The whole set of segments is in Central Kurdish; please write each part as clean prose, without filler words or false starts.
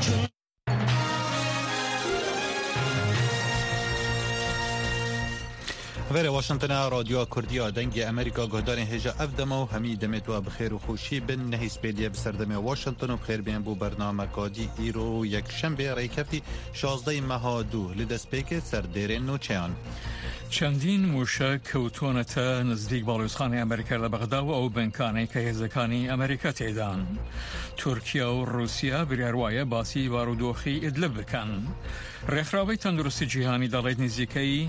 ویر واشنطن رادیو کردیا دنگ امریکا گهدار هجا افدم و همی دمت و بخیر و خوشی بن نهیس پیلیه بسردم واشنطن و بخیر بین بو برنامه کادی ایرو یک شنبه ریکفتی 16 مهادو لدست پیک سردیرین نوچیان چندین موشک کەوتۆنەتە نزدیک باڵوێزخانەی ئەمریکا لە بەغدا و ئەو بنکانەی کە هێزەکانی ئەمریکا تێدان. تورکیا و رووسیا بریاروایە باسی بارودۆخی ئیدلب بکەن. ڕێکخراوەی تەندروستی جیهانی دەڵێت نزیکەی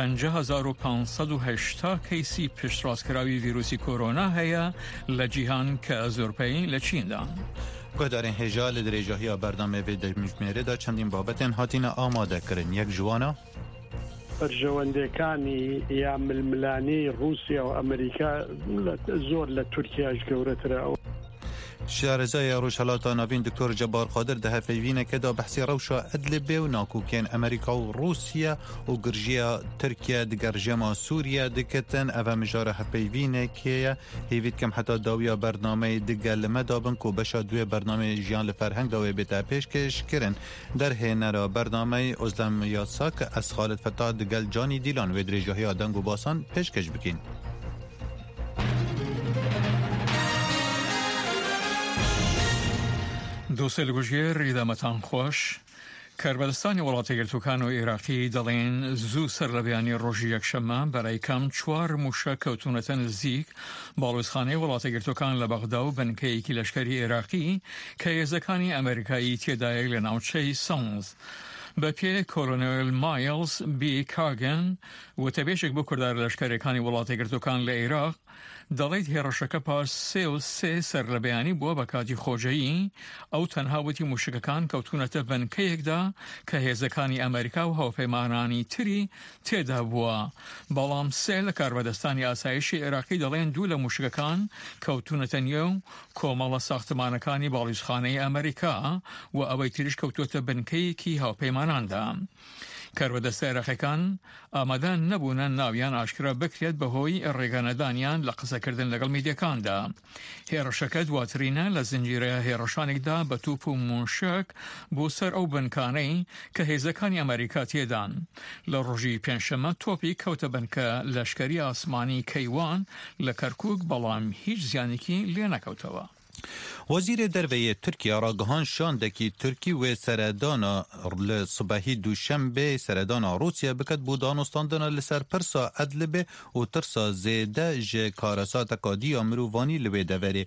5,580 کەیسی پشتڕاستکراوی ڤیرۆسی کۆرۆنا هەیە لە جیهان کە زۆرپەی لە چیندا. گهدارین هجا لدرێژاهی بەردامێ وێ دەژمێرەدا چەندین بابەتێن هاتینە ئامادەکردن. یەک جوانە بەرژەوەندەکانی یا ململانی رووسیا و ئەمریکا زۆر لە تورکیاش گەورەترە. شارزای روشلاتا ناوین دکتور جبار قادر ده هفیوینه که دا بحثی روشا ادلبه و ناکوکین امریکا و روسیا و گرژیا ترکیه دگر جما سوریا دکتن او مجاره هفیوینه که هیوید کم حتی داویا برنامه دگر لمدابن که بشا دوی برنامه جیان لفرهنگ داوی بیتا پیشکش کرن در هنرا برنامه ازلم یاساک از خالد فتاح دگل جانی دیلان و درجاهی آدنگ و باسان پیشکش بکین. دووسێ لە گوژێر ڕیدامەتان خۆش. کاربەدەستانی وڵاتە یەکگرتووەکان و عێراقی دەڵێن زوو سەر لە بەیانی ڕۆژی یەکشەممە بەرای کەم 4 موشە کەوتونەتە نزیک باڵوێزخانەی وڵاتە یەکگرتووەکان لە بەغدا و بنکەیەکی لەشکەری عێراقی کە هێزەکانی ئەمریکایی تێدایە لە ناوچەی سەنز. بە پێ کۆلۆنێل مایلز بی کاگن وتەبێژێک بۆ کردار لەشکەرەکانی وڵاتە یەکگرتووەکان لە عێراق دەڵێت هێرشەکە پاش 3 سەر لە بەیانی بووە بە کاتی خۆژەیی ئەو تەنها وتی موشکەکان کەوتونەتە بنکەیەکدا کە هێزەکانی ئەمریکا و هاوپەیمانانی تری تێدا بووە. بەڵام 3 لە کاربەدەستانی ئاسایشی عێراقی دەڵێن 2 لە موشکەکان کەوتونەتە نیە و کۆمەڵە ساختمانەکانی باڵوێزخانەی ئەمریکا و ئەوەی تریش کەوتوتە بنکەیەکی هاوپەیماناندا. کاربەدەستە عێراقیەکان ئامادە نەبوونە ناویان ئاشکرا بکرێت بەهۆی ڕێگانەدانیان لە قسەکردن لەگەڵ میدیەکاندا. هێرشەکە دواترینە لە زنجیرە هێرشانێکدا بە توپ و موشک بۆ سەر ئەو بنکانەی کە هێزەکانی ئەمریکا تێدان. لە ڕۆژی پێنجشەممە تۆپی کەوتە بنکە لەشکەری ئاسمانی کەیوان لە کەرکووک بەڵام هیچ زیانێکی لێ نەکەوتەوە. وزیر درویه ترکیه را گهان شاندکی ترکی و سردانا لصبحی دوشنبه سردانا روسیا بکد بودانستاندنا لسر پرسا ادلبه و ترسا زیده جه کارسات کادی امرووانی لوی دوری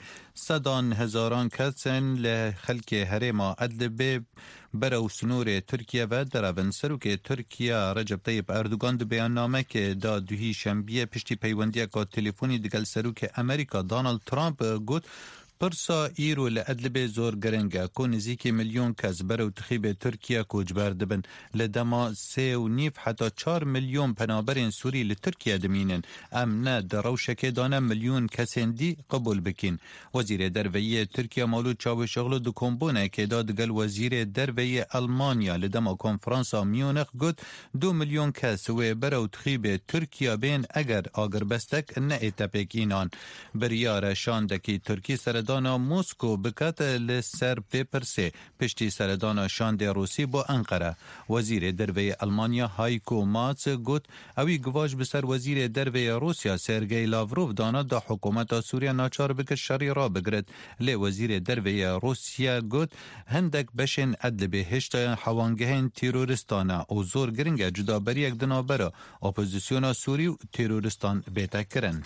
100,000 کسن لخلک هرما ادلبه برو سنور ترکیه و درون سروک ترکیه رجب طیب اردوگان دو بیان نامه که دا دوهی شنبیه پشتی پیوندی که تلفونی دگل سروک امریکا دانالد ترامپ گوت پرسا ایرو لأدلبه زور گرنگه که نزیکی 1,000,000 کس برو تخیب ترکیه کوچبر دبن لدما 3.5 حتی 4 میلیون پنابرین سوری لترکیه دمینن ام نه دروشکه دانه 1,000,000 کسین دی قبول بکین. وزیر درویه ترکیه مولود چاو شغل دو کمبونه که دادگل وزیر درویه المانیا لدما کنفرانسا میونخ گد 2 میلیون کس و برو تخیب ترکیه بین اگر آگر بستک نه اتپک اینان بریار شاندکی ترکی سردانا موسکو بکات لسر پیپرسه پشتی سردانا شاند روسی با انقره. وزیر دروی المانیا هایکو ماس گوت اوی گواج بسر وزیر دروی روسیا سرگئی لاوروف دانا دا حکومت سوریا ناچار بکر شری را بگرد. لی وزیر دروی روسیا گوت هندک بشن ادل بهشت حوانگهن تیرورستانه او زور گرنگه جدا بری یک دنابره اپوزیسیون سوری و تیرورستان بیتا کرن.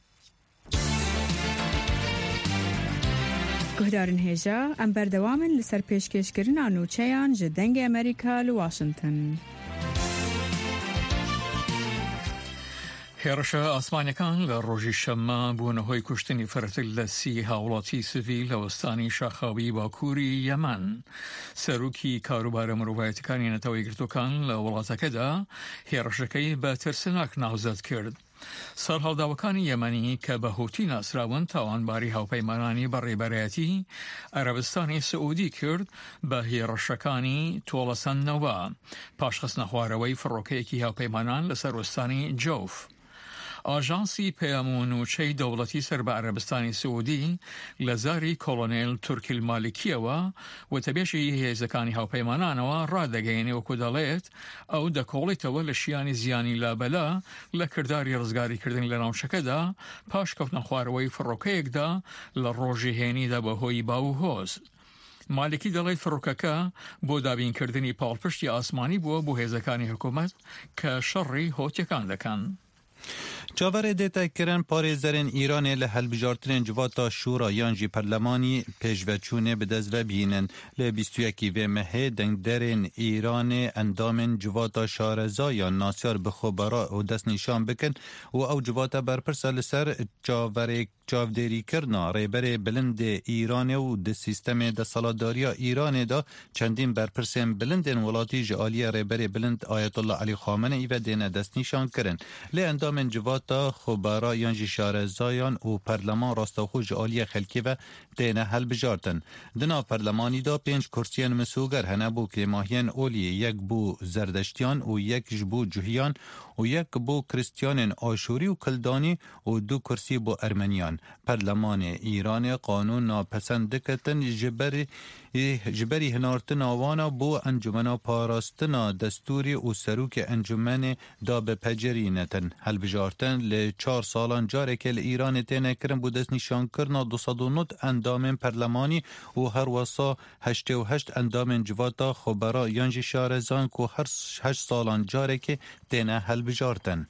گهدارن هێژا ئەم بەردەوامن لەسەر پێشکەشکردنا نووچەیان ji dengê ئەمریکا لە واشنگتن. هێرشە ئاسمانیەکان لە ڕۆژی شەممە بوونە هۆی کوشتنی فرەتک لە 30 هاوڵاتی سڤیل لە وەستانی شاخاوی باکووری یەمەن. سەرۆکی کاروبارە مرۆڤایەتەکانی نەتەوە یەکگرتووەکان لە وڵاتەکەدا هێرشەکەی بە ترسناک ناوزەت کرد. سەرهەڵداوەکانی یەمەنی کە بە هوتی ناسراون تاوانباری هاوپەیمانانی بەڕێبەرایەتی عەرەبستانی سعودی کرد بە هێرشەکانی تۆڵەسەندنەوە پاشخستنە خوارەوەی فڕۆکەیەکی هاوپەیمانان لەسەر وەستانی جەوف. ئاژانسی پەیامونوچەی دەوڵەتی سەر بە عەرەبستانی سعودی لە زاری کۆڵۆنێل تورکی مالیکیەوە وتەبێژی هێزەکانی هاوپەیمانانەوە ڕادەگەیەنێ وەکو دەڵێت ئەو دەکۆڵێتەوە لە شیانی زیانی لابەلا لە کردداری ڕزگاریکردن لە ناوچەکەدا پاش کەوتنە خوارەوەی فڕۆکەیەکدا لە ڕۆژی هێنیدا بەهۆی باو و هۆز. مالکی دەڵێت فڕۆکەکە بۆ دابینکردنی پاڵپشتی ئاسمانی بووە بۆ هێزەکانی حکوومەت کە شەڕی هۆتیەکان دەکەن. چاوەڕێ دێتەکردن پارێزەرên Îranê li hilbijartinên civata şûra yan jî perlemanî pêşveçûnê bi dest vebînin. Lê 21 vê mehê dengderên Îranê endamên civata şarezayan nasyar bi xwebera û destnîşan bikin û ew civata berpirsa li ser çavdêrîkirina rêberê bilindê Îranê û di sîstemê desaladariya Îranê da çendîn berpirsên bilindên welatî ji aliya rêberê bilind Ayetullah Alî Xameneî ve dêne destnîşan kirin. Lê endamên civata xwebera yan jî şarezayan û perleman rastaxû ji aliya xelkê ve dêne helbijartin. Di nav perlemanî da 5 kursiyên misûger hene bû kêmahiyên oliyê, yek bû zerdeştiyan û yek ji bû cûhiyan û yek bû Kristyanên Aşûrî û Kildanî û du kursî bû Ermeniyan. Perlemanê Îranê qanûn napesend dikitin ji berî hinartina wana bû encumena parastina destûrî û serokê encûmenê da bi pecerî netin. Helbijartin li 4 salan carekê li Îranê têne kirin bû destnîşankirina 209 endamên perlemanî û her wesa 88 endamên civata xwebera yan jî şarezan ku her 8 salan carekê têne helbijartin.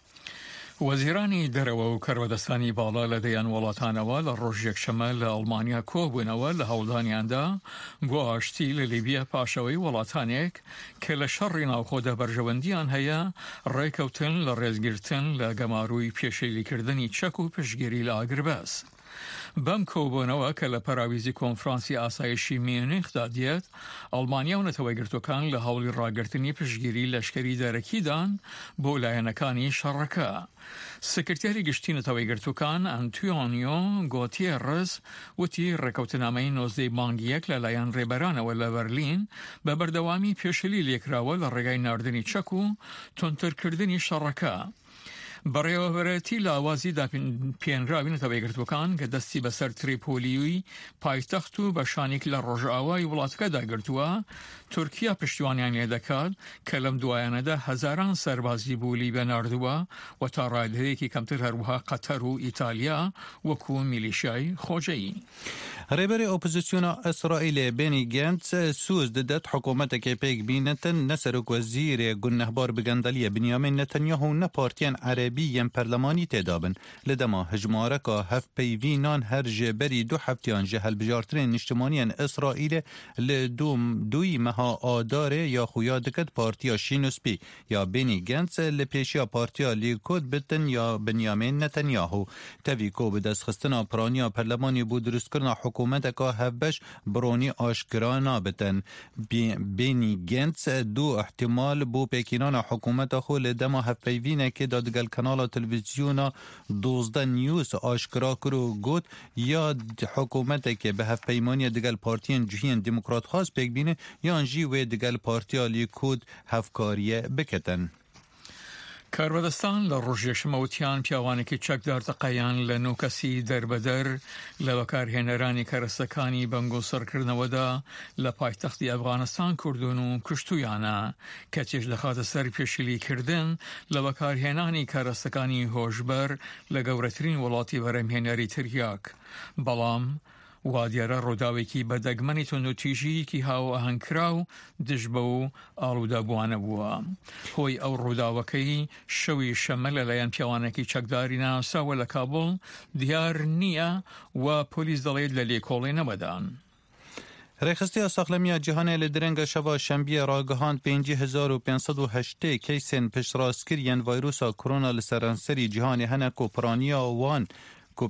وەزیرانی دەرەوە و کەروەدەستانی باڵا لە دەیان وڵاتانەوە لە ڕۆژ یەکشەمە لە ئەڵمانیا کۆبوونەوە لە هەوڵدانیاندا بۆ ئاشتی لە لیبیا پاشەوەی وڵاتانێک کە لە شەڕی ناوخۆدا بەرژەوەندیان هەیە ڕێکەوتن لە ڕێزگرتن لە گەماڕووی پێشێلیکردنی چەک و پشگیری لە ئاگرباس. بەم کۆبوونەوە کە لە پەراویزی کۆنفرانسی ئاسایشی میونخدا دێت، ئەڵمانیا و نەتەوەیگرتوەکان لە هەوڵی ڕاگررتنی پشگیری لەشکری دەرەکیدان بۆ لایەنەکانی شەڕەکە. سکرتێری گشتی نەتەوەیگرتوەکان ئەنتۆنیۆ گۆتیێرس وتی ڕێکەوتنامەی 19 مانگیەک لەلایەن ڕێبەرانەوە لە بەرلین بە بەردەوامی پێشلی لێکراوە لە ڕێگای ناردنی چەک و تونترکردنی شەڕەکە. بەڕێوەبەرەتی لە ئاوازی پێنراوی نەتەوەیگرتوەکان کە دەستی بەسەر تریپۆلیوی پایتەخت و بەشانێک لە ڕۆژئاوای وڵاتەکەدا گرتووە، تورکیا پشتیوانیان لێ دەکات کە لەم دوایانەدا هەزاران سەربازی بوولی بە ناردووە و تا ڕادهەیەکی کەمتر هەروەها قەتەر و ئیتالیا وەکو میلیشیای خۆجەیی. Rêberê opozîsyona İsraîlê Benny Gantz sûz didet hikûmeteke pêk bînetin ne serokwezîrê gunehbar bi gendeliye Binyamin Netanyahu ne partiyên Erebî yên perlemanî têda bin. Li dema hejmareka hevpeyvînan her ji berî du heftiyan ji helbijartinên niştimaniyên İsraîlê li dûyî meha adarê ya xuya dikit partiya Şînûspî ya Benny Gantz li pêşiya partiya Lîkud bitin ya Binyamin Netanyahu. Tevî ku bi destxistina piraniya perlemanî bû durustkirina حکومتکا هفبش برونی آشکرا نابتن. بینی گنتس دو احتمال بو پیکینان حکومت خو لدما هفپیوینه که دادگل کانال تلویزیونا 12 نیوز آشکرا کرو گوت یا حکومت که به هفپیمانی دگل پارتین جوهین دموکرات خاص پیک بینه یا انجی و دگل پارتیا لیکود هفکاریه بکتن. کاربەدەستان لە ڕۆژێشمەوتیان پیاوانێکی چەکدار دەقەیان لە نۆکەسی دەربەدەر لە بەکارهێنەرانی کەرەستەکانی بەنگ و سەرکردنەوەدا لە پایتەختی ئەفغانستان کوردون و کشتویانە کە تێش دەخاتە سەر پێشیلیکردن لە بەکارهێنانی کارەستەکانی هۆشبەر لە گەورەترین وڵاتی بەرەمهێنەری تریاک. بەڵام وا دیارە ڕووداوێکی بەدەگمەنی تۆندوتیژیەکی هاو ئاهەنگکرا و دژ بە و ئاڵوودەبووانە بووە. هۆی ئەو ڕووداوەکەی شەوی شەمە لەلایەن پیاوانێکی چەکداری ناساوە لە کابڵ دیار نییە و پۆلیس دەڵێت لە لێکۆڵی نەبەدان. Rêxistiya Saxlemiya Cîhanê li direnga şeva şembiye ragihand 5508 keysên piştrastkiriyên vîrusa korona li seranserî cîhanê hene ku piraniya wan ku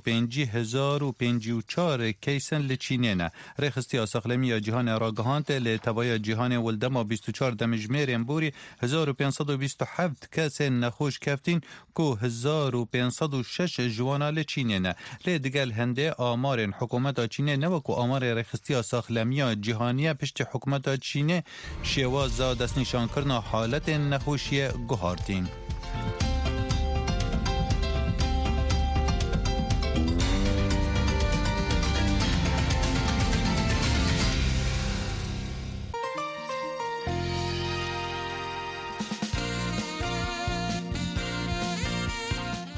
5054 keysen li Çînê ne. Rêxistiya Saxlemiya Cîhanê ragihand li tevaya cîhanê wildema 24 demijmêrên borî 1527 kesên nexweş keftin ku 1506 ji wan li Çînê ne. Lê digel hindê amarên hikûmeta Çînê ne wekû amarê Rêxistiya Saxlemiya Cîhanî piştî hikûmeta Çînê şêwaza destnîşankirina haletên nexweşiyê guhartîn.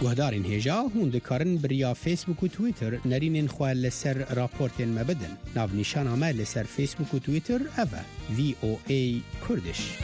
گهدارین هجا هون دکارن بریا فیسبوک و تویتر نرینین خواه لسر راپورتین مبدن ناو نیشان همه لسر فیسبوک و تویتر اوه VOA کردش.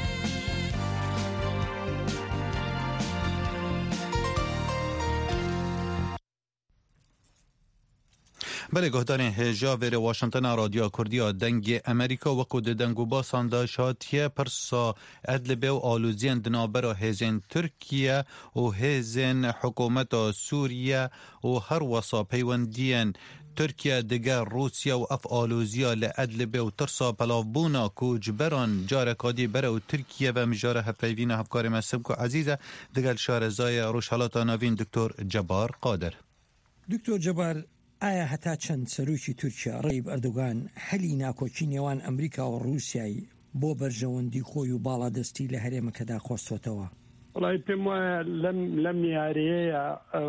بله گهدارین هجا ویر واشنطن رادیو کردیا دنگ امریکا و کود دنگو باسانده شاتیه پرسا ادلبه و آلوزین دنابرا هزین ترکیه و هزین حکومت سوریه و هر وصا پیوندین ترکیه دیگر روسیا و اف آلوزیا لعدلبه و ترسا پلافبونا کو جبران جارکادی بره و ترکیه و مجاره هفریوین هفکار مسمکو عزیزه دیگر شارزای روشحالات نوین دکتر جبار قادر. دکتر جبار ئایا هەتا چەند سەرۆکی تورکیا ڕێیب ئەردۆغان هەلی ناکۆکی نێوان ئەمریکا و ڕووسیایی بۆ بەرژەوەندی خۆی و باڵادەستی لە هەرێمەکەدا خۆستۆتەوە؟ وڵای پێم وایە لەم یاریەیە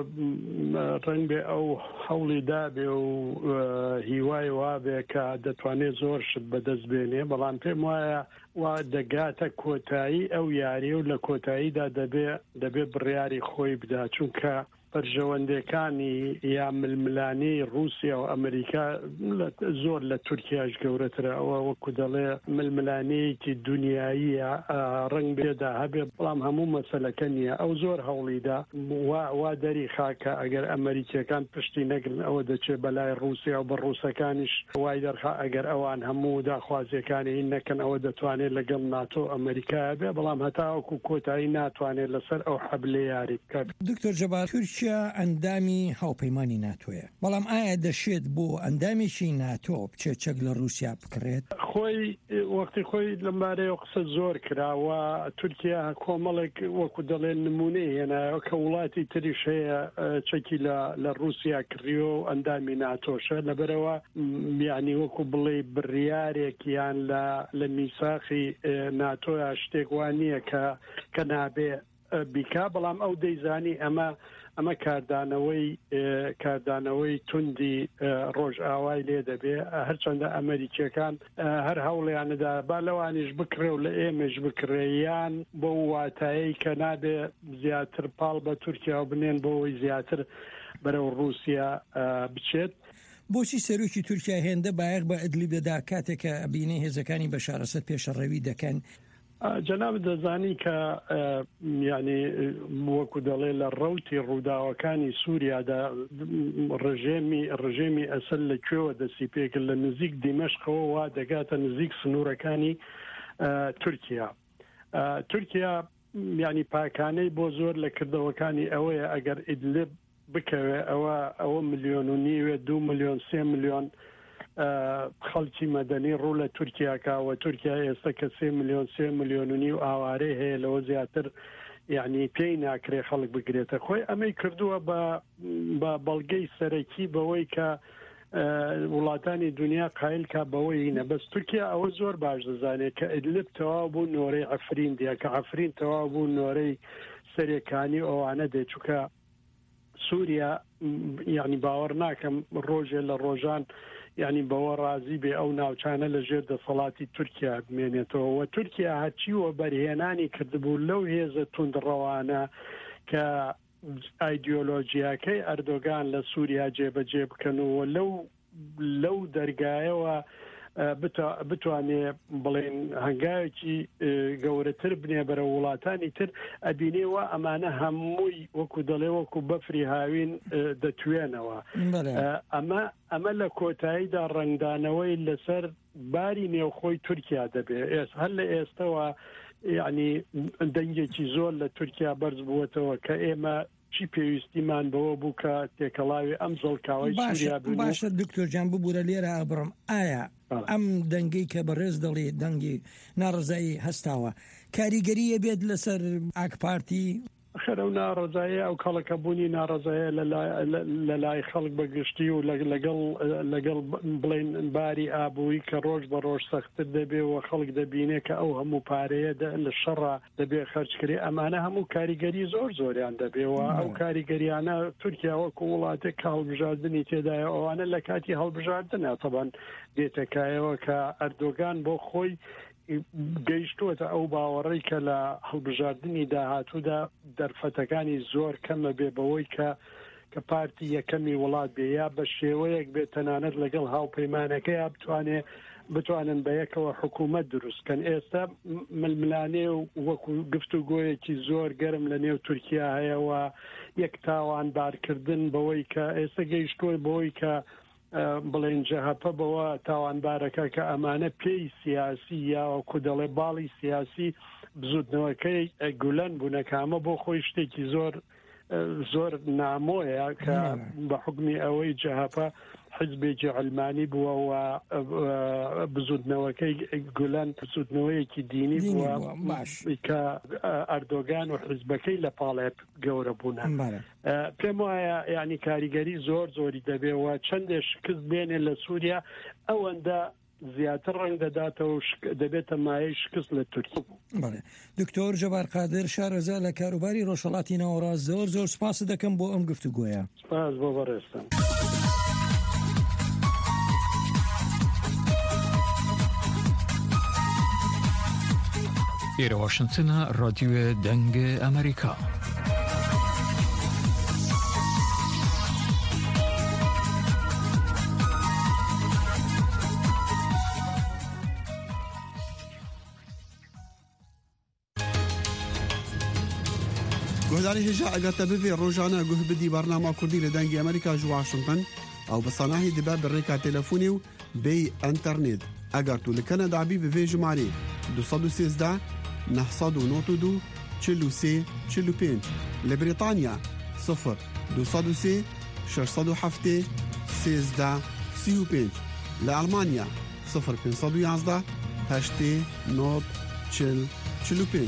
ڕەنگ بێ ئەو هەوڵی دابێ و هیوای وابێ کە دەتوانێت زۆر شت بەدەست بێنێ، بەڵام پێم وایە وا دەگاتە کۆتایی ئەو یاریە و لە کۆتاییدا دەبێ بڕیاری خۆی بدا، چونکە بەرژەوەندەکانی یا ململانی رووسیا و ئەمریکا زۆر لە تورکیاش گەورەترە، ئەوە وەکو دەڵێ ململانەیەکی دنیاییە ڕنگ بێدا هەبێ، بەڵام هەموو مەسەلەکە نییە. ئەو زۆر هەوڵیدا وا دەری خاکە ئەگەر ئەمریکیەکان پشتی نەگرن ئەوە دەچێت بەلای رووسیا و بە ڕووسەکانیش وای دەرخا ئەگەر ئەوان هەموو داخوازیەکانی هین نەکەن ئەوە دەتوانێت لەگەڵ ناتۆ ئەمریکایە بێ، بەڵام هەتا وەکو کۆتایی ناتوانێت لەسەر ئەو حەبلێ یاری بکات. دکتۆر جەبار تورکیا ئەندامی هاوپەیمانی ناتۆیە، بەڵام ئایا دەشێت بۆ ئەندامێکی ناتۆ بچێت چەک لە رووسیا بکڕێت؟ خۆی وەختی خۆی لەمبارەیە قسە زۆر کراوە. تورکیا کۆمەڵێک وەکو دەڵێن نمونەی هێنایەوە کە وڵاتی تریش هەیە چەکی لە رووسیا کڕیۆ و ئەندامی ناتۆشە، لەبەرەوە یعنی وەکو بڵێ بڕیارێکیان لە میساخی ناتۆیا شتێک وان نییە کە نابێ بیکا، بەڵام ئەو دەیزانی ئەمە کاردانەوەی توندی ڕۆژ ئاوای لێ دەبێ، هەرچەندە ئەمریکیەکان هەر هەوڵیانەدا با لەوانیش بکرێ و لە ئێمەش بکڕێیان بۆ واتایی کە نابێ زیاتر پاڵ بە تورکیا و بنێن بۆەوەی زیاتر بەرەو رووسیا بچێت. بۆچی سەرۆکی تورکیا هێندە بایەق بە ئەدلیب دەدا کاتێک کە بینێ هێزەکانی بەشار ئەسەد پێشەڕەوی دەکەن؟ جەناب دەزانی کە یعنی وەکو دەڵێ لە ڕەوتی ڕووداوەکانی سووریادا ڕژێمی ئەسەد لەکوێوە دەستی پێکرد، لە نزیک دیمەشقەوە وا دەگاتە نزیک سنوورەکانی تورکیا. تورکیا یعنی پاکانەی بۆ زۆر لە کردەوەکانی ئەوەیە ئەگەر ئیدلب بکەوێ ئەوە 1.5 ملیۆن 2 ملیۆن 3 ملیۆن خەڵکی مەدەنی ڕوو لە تورکیاکەوە. تورکیا ئێستا کە 3 ملیۆن 3 ملیۆن و نیو ئاوارەی هەیە، لەوە زیاتر یعنی پێی ناکرێ خەڵک بگرێتە. خۆی ئەمەی کردووە بە بەڵگەی سەرەکی بەوەی کە وڵاتانی دنیا قایل کا بەوەی هینە، بەس تورکیا ئەوە زۆر باش دەزانێت کە ئیدلب تەواو بوو نۆرەی عەفرین دیە، کە عەفرین تەواو بوو نۆرەی سەرێکانی ئەوانە دێ، چونکە سووریا یعنی باوەڕ ناکەم ڕۆژێ لە ڕۆژان یعنی بەوە ڕازی بێ ئەو ناوچانە لە ژێر دەسەڵاتی تورکیا بمێنێتەوە. و تورکیا هەرچیوە بەرهێنانی کردبوو لەو هێزە توندڕەوانە کە ئایدیۆلۆژیاکەی ئەردۆگان لە سووریا جێبەجێ بکەنەوە، لەو دەرگایەوە بتوانێ بڵێن هەنگاوێکی گەورەتر بنێ بەرە وڵاتانی تر، ئەبینێەوە ئەمانە هەمووی وەکو دەڵێ وەکو بەفری هاوین دەتوێنەوە. ئەمە لە کۆتاییدا ڕنگدانەوەی لەسەر باری نێوخۆی تورکیا دەبێت. هەر لە ئێستەوە یعنی دەنگێکی زۆر لە تورکیا بەرز بووەتەوە کە ئێمە چی پێویستیمان بەوە بوو کە تێکەڵاوی ئەم زەڵکاوی سووریا بن. باشە دکتۆر جان ببوورە لێرە ئابڕم، ئایا ئەم دەنگەی کە بەڕێز دەڵێ دەنگی ناڕزایی هەستاوە کاریگەریە بێت لەسەر ئاکپارتی؟ خەرە و ناڕزایە ئەو کەڵەکەبوونی ناڕزایە لە لای خەڵک بەگشتی و لەگەڵ بڵێن باری ئابووی کە ڕۆژ بە ڕۆژ سەختتر دەبێ و خەڵک دەبینێ کە ئەو هەموو پارەیە لە شەڕە دەبێ خەرجکری، ئەمانە هەموو کاریگەری زۆریان دەبێەوە. ئەو کاریگەریانە تورکیا وەکو وڵاتێک هەڵبژاردننی تێدایە، ئەوانە لە کاتی هەڵبژاردنە تەبەن دێتەکایەوە کە ئەردۆگان بۆ خۆی گەیشتووەتە ئەو باوەڕەی کە لە هەڵبژاردننی داهاتوودا دەرفەتەکانی زۆر کەمە بێ بەوەی کە پارتی یەکەمی وڵات بێ یا بە شێوەیەک بێت تەنانەت لەگەڵ هاوپەیمانەکە یا بتوانن بە یەکەوە حکوومەت دروستکەن. ئێستا ململانێ و وەکو گفتوگۆیەکی زۆر گەرم لە نێو تورکیا هەیەەوە یەک تاوانبارکردن بەوەی کە ئێستا گەیشتووە بەوەی کە بڵێن جەهەپە بەوە تاوانبارەکە کە ئەمانە پێی سیاسی یاوەکو دەڵێ باڵی سیاسی بزودنەوەکەی گولەن بوونەکامە بۆ خۆی شتێکی زۆر نامۆیە کە بە حکمی ئەوەی جەهەپە حزبێکی علمانی بووە و بزودنەوەکەی گولەن بزودنەوەیەکی دینی بووە کە ئەردۆگان و حزبەکەی لە پاڵێ گەورە بوون. پێم وایە ینی کاریگەری زۆری دەبێەوە چەندێ شکست بێنێ لە سووریا ئەوەندە زیاتر ڕنگ دەداتەوە دەبێتە مایەی شکست لە تورکی. دکتۆر جەبار قادر شارەزا لە کاروباری ڕۆژهەڵاتی ناوەڕاست زۆر سپاس دەکەم بۆ ئەم گفتوگۆیە. سپاس بۆ بەڕێستم. ئێرە واشنگتنە ڕادیۆ دەنگە ئەمریکا. گۆداری هێژە ئەگەرتە ببێ ڕۆژانە گوه بدی بەرنامە کوردی لە دەنگی ئەمریکا ژ واشنگتن ئەو بەساناهی دەبە بڕێکا تەلەفۆنی و بێی ئەنتەرنێت ئەگەر تو لە کەنەدابی بڤێ ژمارە 213 992 43 45 لە بریتانیا 0 203 607 13 35 لە ئەڵمانیا 0 511 8 9 40 45.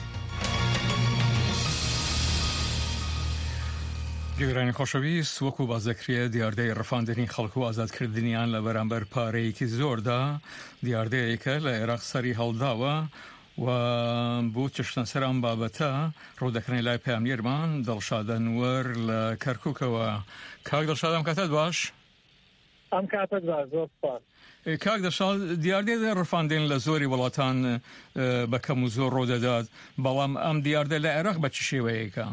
گەرانی خۆشەویست وەکو بازەکرێ دیاردەی ڕەفاندنی خەڵک و ئازادکردنیان لە بەرامبەر پارەیەکی زۆردا دیاردەیەکە لە عێراق سەری هەڵداوە و بۆ چشتن سەران بابەتە ڕوودەکردنی لای پامێرمان دڵشادە نوەر لە کەرکووکەوە. کاک دڵشادەم کاتت باش؟ ئەم کاتت باش زۆر سپاس. کاک دڵشاد دیاردەی ڕەفاندن لە زۆری وڵاتان بەکەم و زۆر ڕوودەدات بەڵام ئەم دیاردە لە عێراق بە چ شێوەیەکە؟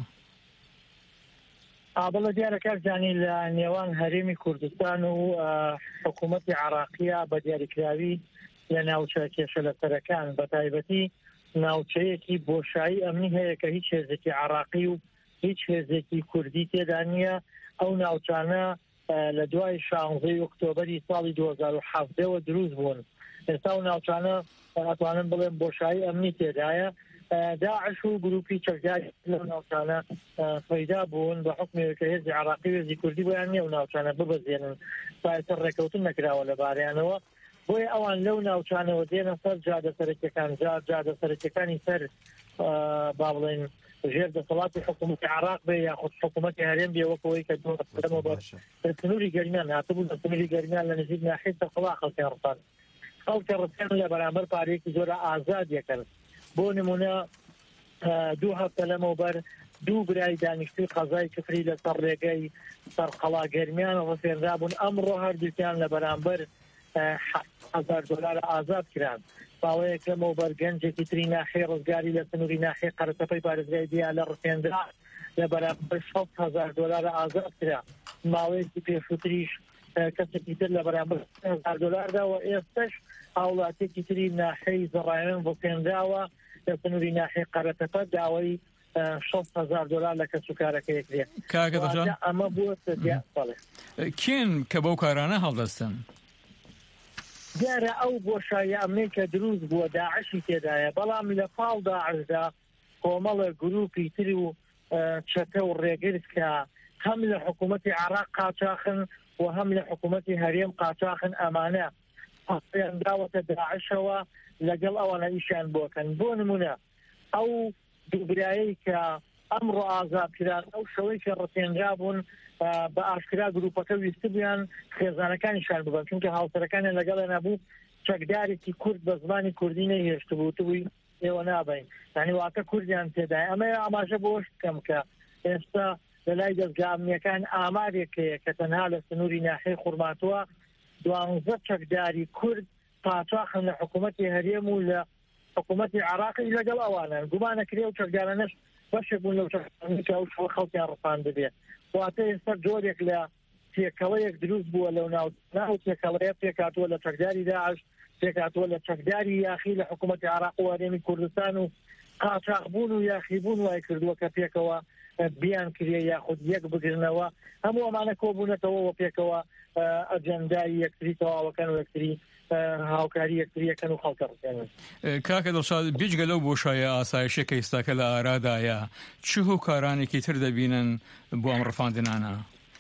بەڵە دیارە کارزانی لە نێوان هەرێمی کوردستان و حکوومەتی عراقیە بە دیاریکراوی لە ناوچە کێشە لەسەرەکان بە تایبەتی ناوچەیەکی بۆشایی ئەمنی هەیە کە هیچ هێزێکی عراقی و هیچ هێزێکی کوردی تێدا نییە. ئەو ناوچانە لە دوای 16 ئۆکتۆبەری ساڵی 2017 دروست بوون. ئێستا و ناوچانە ئەتوانن بڵێن بۆشایی ئەمنی تێدایە. داعش و گروپی چەکداری لەو ناوچانە پەیدا بوون بە حکمێک کە هێزی عراقی و هێزی کوردی بۆیان نییە و ناوچانە ببەزێنن سایتر ڕێکەوتن نەکراوە لەبارەیانەوە. بۆیە ئەوان لەو ناوچانەوە دێنە سەر جادە سەرەکیەکان جادە سەرەکیەکانی سەر با بڵێن ژێر دەسەڵاتی حکوومەتی عراق بێ یاخود حکوومەتی هەرێم بێ وەکەوەی کە دۆڕەمەوە بە سنووری گەرمیان هاتبوو بە سنووری گەرمیان لە نزیک ناحیە سەرقەڵا خەڵکی ڕفان خەڵکی ڕفان لە بەرامبەر پارەیەکی زۆر ئازاد یەکەن. بۆ نمونە 2 هەفتە لەمەوبەر 2 برای دانیشتوی قەزای کفری لەسەر ڕێگەی سەرقەڵا گەرمیان ڕفێنرا بوون. ئەمڕۆ هەردووکیان لە بەرامبەر $7,000 ئازاد کران. باوەیەک لەمەوبەر گەنجێکی تری ناحیە ڕزگاری لە سنووری ناحیە قەرەتەپەی پارێزگای دیا لە ڕفێنرا لە بەرامبەر $7,000 ئازاد کرا. ماوەیەکی پێشووتریش کەسێکی تر لە بەرامبەر $1,000 و ئێستش هاوڵاتێکی تری ناحیەی زەڕایەن ڕفێنراوە لە سنووری ناحیە قەرەتەپە داوای $6,000 لە کەسوکارەکە یەکرێ. ئەمە بووە بەڵێ کێن کە بەو کارانە هەڵدەستن؟ دیارە ئەو بۆشایە ئەمەی کە دروست بووە داعشی تێدایە بەڵام لە پاڵ داعشدا کۆمەڵە گروپی تری و چەتە و ڕێگرت کە هەم لە حکوومەتی عراق قاچاخن و هەم لە حکوومەتی هەرێم قاچاخن ئەمانە پاپیان داوەتە داعشەوە لەگەڵ ئەوانە ئیشان بۆکەن. بۆ نمونە ئەو دووبرایی کە ئەمڕۆ ئازادکران ئەو شەوەی کە ڕفێنرا بوون بە ئاشکرا گروپەکە ویستی بوویان خێزانەکانیشان ببن چونکە هاوسەرەکانیان لەگەڵ نەبوو چەکدارێکی کورد بە زمانی کوردی نەهێشت بوو توی ئێوە نابین یعنی واکە کوردیان تێدای ئەمە ئاماژە بۆش بکەم کە ئێستا لە لای دەستگا ئەمنیەکان ئامارێکەیە کە تەنها لە سنووری ناحیەی خورماتوە 12 چەکداری کورد پاچاخن لە حکوومەتی هەرێم و لە حکوومەتی عراقی لەگەڵ ئەوانە گومانەکرێ و چەکدارانەش بەشێک بوون لەو چەکدارانەی ئەو شەوە خەڵکیان ڕفان دەبێت واتە ئێستا جۆرێک لە تێکەڵەیەک دروست بووە لەو ناو تێکەڵەیە پێکاتووە لە چەکداری داعش پێکاتووە لە چەکداری یاخی لە حکوومەتی عراق و هەرێمی کوردستان و قاچاقبوون و یاخیبوون وای کردووە کە پێکەوە بیان کرێ یاخود یەک بگرنەوە هەموو ئەمانە کۆبوونەتەوە پێکەوە ئەجەندای یەکتری تەواوەکەن و یەکتری هاوکاری یەکتریەکەن و خەڵکە ڕکەن. کاکە دڵشاد بجگە لەو بۆشایە ئاسایشە کە ئێستاکە لە ئارادایە چ هۆکارانێکی تر دەبینن بۆ ئەم ڕفاندنانە؟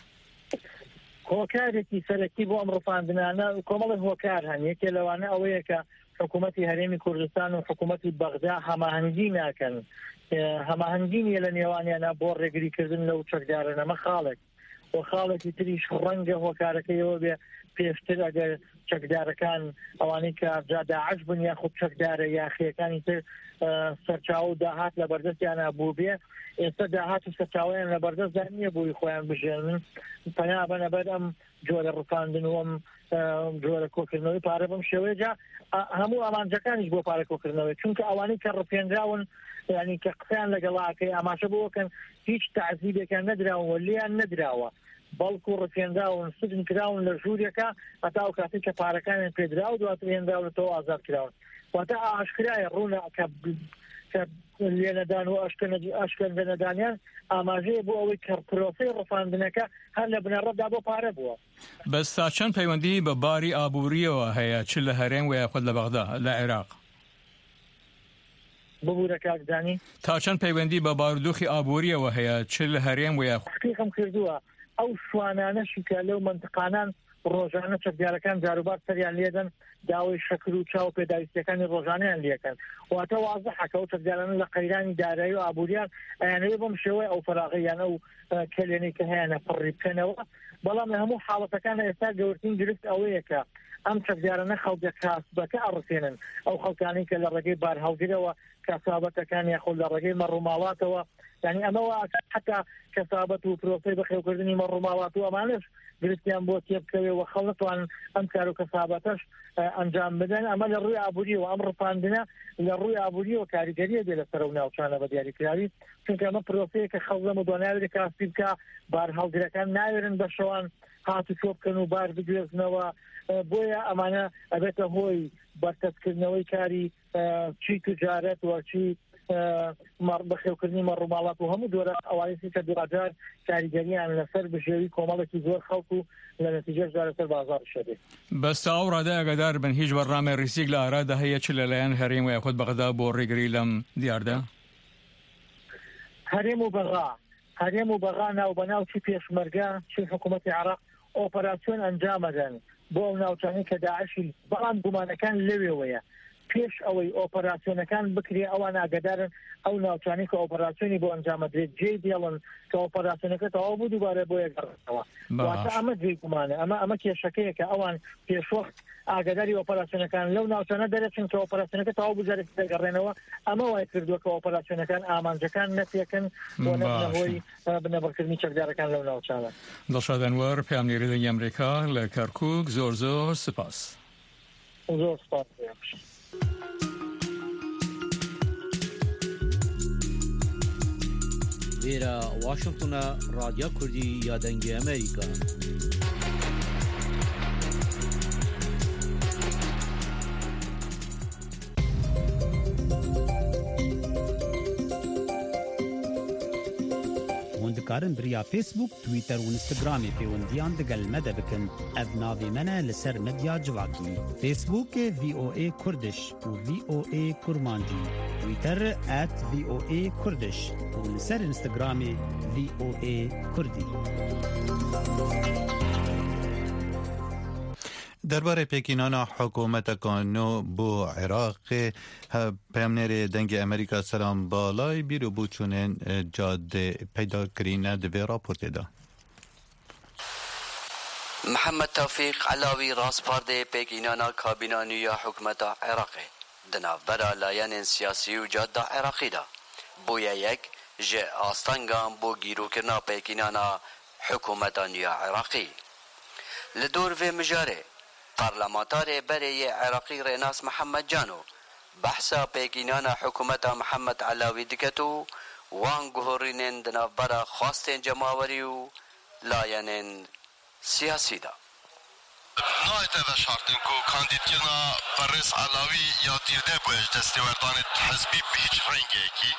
هۆکارێکی سەرەکی بۆ ئەم ڕفاندنانە کۆمەڵی هۆکار هەن یەکێ لەوانە ئەوەیە کە حکوومەتی هەرێمی کوردستان و حکوومەتی بەغدا هەماهەنگی ناکەن هەماهەنگی نیە لە نێوانیانە بۆ ڕێگریکردن لەو چەکدارانەمە خاڵێک و خاڵێکی تریش ڕەنگە هۆکارەکەیەوە بێ پێشتر ئەگەر چەکدارەکان ئەوانەی کە داعش بن یاخود چەکدارە یاخیەکانی تر سەرچاو و داهات لە بەردەستیانە بوو بێ ئێستا داهات و سەرچاویان لە بەردەستدا نییە بۆی خۆیان بژێنن پەنا بەنەبەر ئەم جۆرە ڕفاندن و ئەم جۆرە کۆکردنەوەی پارە بەم شێوەیەجا هەموو ئامانجەکانیش بۆ پارە کۆکردنەوەی چونکە ئەوانەی کە ڕفێنراون یعنی کە قسەیان لەگەڵاکەی ئاماژە بۆکەن هیچ تعزیبێکیان نەدراون لیان نەدراوە بەڵکو ڕفێنراون سجن کراون لە ژوورێکە هەتا ئەو کاتی کە پارەکانیان پێدرا و دواتر هێنراونەتەوە ئازاد کراون واتە ئاشکرایە ڕوونە کە لێنەدان و ئەشکەندە نەدانیان ئاماژەیە بۆ ئەوەی کە پرۆسەی ڕفاندنەکە هەر لە بنەڕەتدا بۆ پارە بووە. بەس تا چەند پەیوەندی بە باری ئابووریەوە هەیە چ لە هەرێم و یاخود لە بەغدا لە عێراق؟ ببوورە کاکدانی تا چەند پەیوەندی بە بارودۆخی ئابووریەوە هەیە چ لە هەرێم و یاخود تحقیقم کردووە ئەو شوانانەشی کە لەو منتقانان ڕۆژانە چەکدارەکان جاروبار سەریان لێدەن داوای شەکر و چاو پێداویستەکانی ڕۆژانەیان لێکەن واتە وازەحەکە ئەو چەکدارانە لە قەیرانی دارایی و ئابووریان ئەیانەوێ بەم شێوەیە ئەو فەراغیانە و کلێنەی کە هەیەنە پڕی بکەنەوە بەڵام لە هەموو حاڵەتەکانە ئێستا گەورترین گرفت ئەوەیە کە ئەم چەکدارانە خەڵکە کاسبەکە ئەڕفێنن ئەو خەڵکانی کە لە ڕێگەی بارهەڵگرەوە کەسابەتەکان یاخۆ لە ڕێگەی مەڕووماڵاتەوە یعنی ئەمەوە حتا کەسابەت و پرۆسەی بەخێوکردنی مەڕووماڵات و ئەمانش گرفتیان بۆ تێبکەوێ و خەڵەتوان ئەم کار و کەسابەتەش ئەنجام بدەن ئەمە لە ڕووی ئابووریەوە ئەم ڕفاندنە لە ڕووی ئابووریەوە کاریگەریە بێ لەسەر و ناوچانە بە دیاریکراوی چونکە ئەمە پرۆسەیە کە خەڵک لەمە دواناوێت کاسبی بکە بارهەڵگرەکان ناوێرن بە شەوان هاتو چۆ بکەن و بار بگوێزنەوە بۆیە ئەمانە ئەبێتە هۆی بەرکەسکردنەوەی کاری چی تجارەت و چی بەخێوکردنی مەڕووماڵات و هەموو دۆرە ئەوانەی کە دوراجار کاریگەریان لەسەر بژێوی کۆمەڵێکی زۆر خەڵک و لە نەتیجەش لەسەر بازار شەبێ. بەستا ئەو ڕادە ئەگەدار بن هیچ بەڕامێ ڕیسیک لە ئارادا هەیە چ لەلایەن هەرێم و یاخود بەغدا بۆ ڕێگری لەم دیاردا؟ هەرێم و بەغا ناو بەناو چی پێشمەرگە چی حکوومەتی عراق ئۆپەراسیۆن ئەنجامەدەن بۆ ئەو ناوچانەی کە داعشی بەڵام گومانەکان لەوێوەیە پێش ئەوەی ئۆپەراسیۆنەکان بکرێ ئەوان ئاگدارن ئەو ناوچانی کە ئۆپەراسیۆنی بۆ ئەنجامەدرێت جێ دێڵن کە ئۆپەراسیۆنەکە تەواو بوو دووبارە بۆ یەکگەڕێتەوە واتە ئەمە جێ گومانە ئەمە کێشەکەیە کە ئەوان پێشوەخت ئاگداری ئۆپەراسیۆنەکان لەو ناوچانە دەرەچن کە ئۆپەراسیۆنەکە تەواو بجارێک دەگەڕێنەوە ئەمە وای کردووە کە ئۆپەراسیۆنەکان ئامانجەکان نەتێکن بۆ نەبوونەوەی بنەبڕکردنی چەکدارەکان لەو ناوچانە. دڵشاد ئەنوەر پەیامنێری دەنگی ئەمریکا لە کەرکووک زۆر سپاس. زۆر سپاس. لێرە واشنگتنە رادیۆ کوردی یا دەنگی ئەمریکا. هۆندەکارن بریا فیسبوک، تویتر و ئینستاگرامی پەیوەندیان دەگەل مەدە بکەن. ئەڤ ناوی منە لەسەر مەدیا جوواکی. فیسبوک VOA کوردش و VOA کورمانجی. تویتر @VOA کوردش و لەسەر ئینستاگرامی VOA کوردی. درباره پێکینانە حکوومەتەکان بۆ عێراق پەیامنێری دەنگی ئەمریکا سەران باڵای بیر و بووچوونێن جادێ پەیداکرینە دەبێ راپۆرتێدا. محمد توفیق علاوی راسپاردێ پێکینانە کابینانویە حکوومەتە عێراقی دناوبەرە لایەنێن سیاسی و جادە عێراقیدا بۆیە یەک ژێ ئاستانگان بۆ گیرروکردنا پێکینانە حکوومەتە نوێ عێراقی لە دۆر vê mijarê parlamentarê berê yê Iraqî Rênas Mihemed Can û بحثا پیگینانا حکومت محمد علاوی دکتو وان گهورینن دنابرا خواستین جماوری و لاینن سیاسی دا نایت و شرطن کو کاندیدکنا بررس علاوی یا دیرده بویش دستیوردان حزبی به هیچ رنگی کی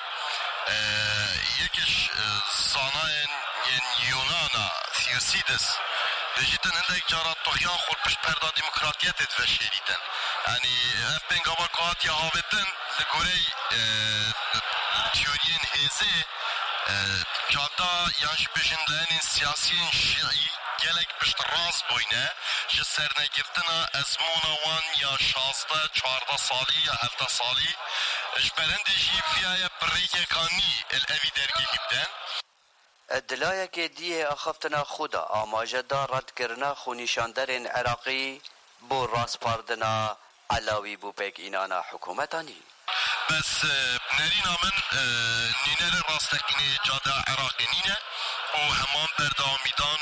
یکیش زاناین یونانا ثیوسیدس دجیتن هندک جارا توخیان خود پشت پردا دموکراتیت و شیریتن یعنی اف بنگاوا کات یا هاوتن لگوری تیورین هزه جادا یانش بجندلین سیاسیین شیعی gelek pişt raz boyne ji sernegirtina ezmona wan ya 16-14 salî ya 17 salî ji berendê jî viyaya birêkekanî el evî dergehî bidin. دلایەکێ دیێ ئەخەفتنە خودا ئاماژەدا ڕەتکردنا خونیشاندەرên عێراقی بۆ ڕاستپاردنا عەلاوی بوو پێکئینانا حکوومەتانی بس نرينا من نينال راستكني جادا عراقي نينه وهمان برداميدان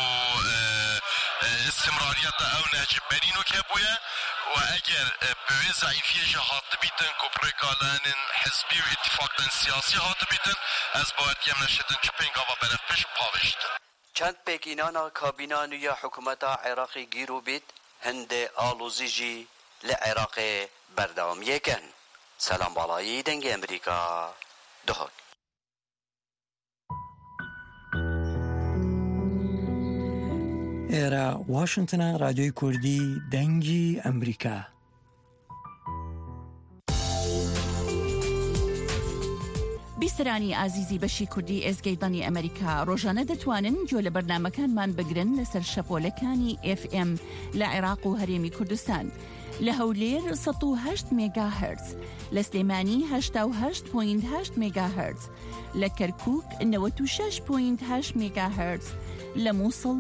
استمرارية او نجيب برينو كابويا واگر بوي ضعيفية جهات بيتن كوبريكالان حزبي واتفاقدن سياسي هات بيتن از باید یم نشدن چپنگاوا برف پیش پاوشتن چند پیکینانا کابینانو یا حکومتا عراقی گیرو بید هنده آلوزی جی لعراق بردام یکن سلام بالایی دنگ امریکا دهک ئێرە واشنگتنە رادیۆی کوردی دەنگی ئەمریکا. بیسەرانی ئازیزی بەشی کوردی ئێزگەیدانی ئەمریکا ڕۆژانە دەتوانن گوێ لە بەرنامەکانمان بگرن لەسەر شەپۆلەکانی FM لە عێراق و هەرێمی کوردستان لە هەولێر 108 مێگاهرتز، لە سلێمانی 88.8 مێگاهرتز، لە کەرکووک 96.8 مێگاهرتز، لە مووسڵ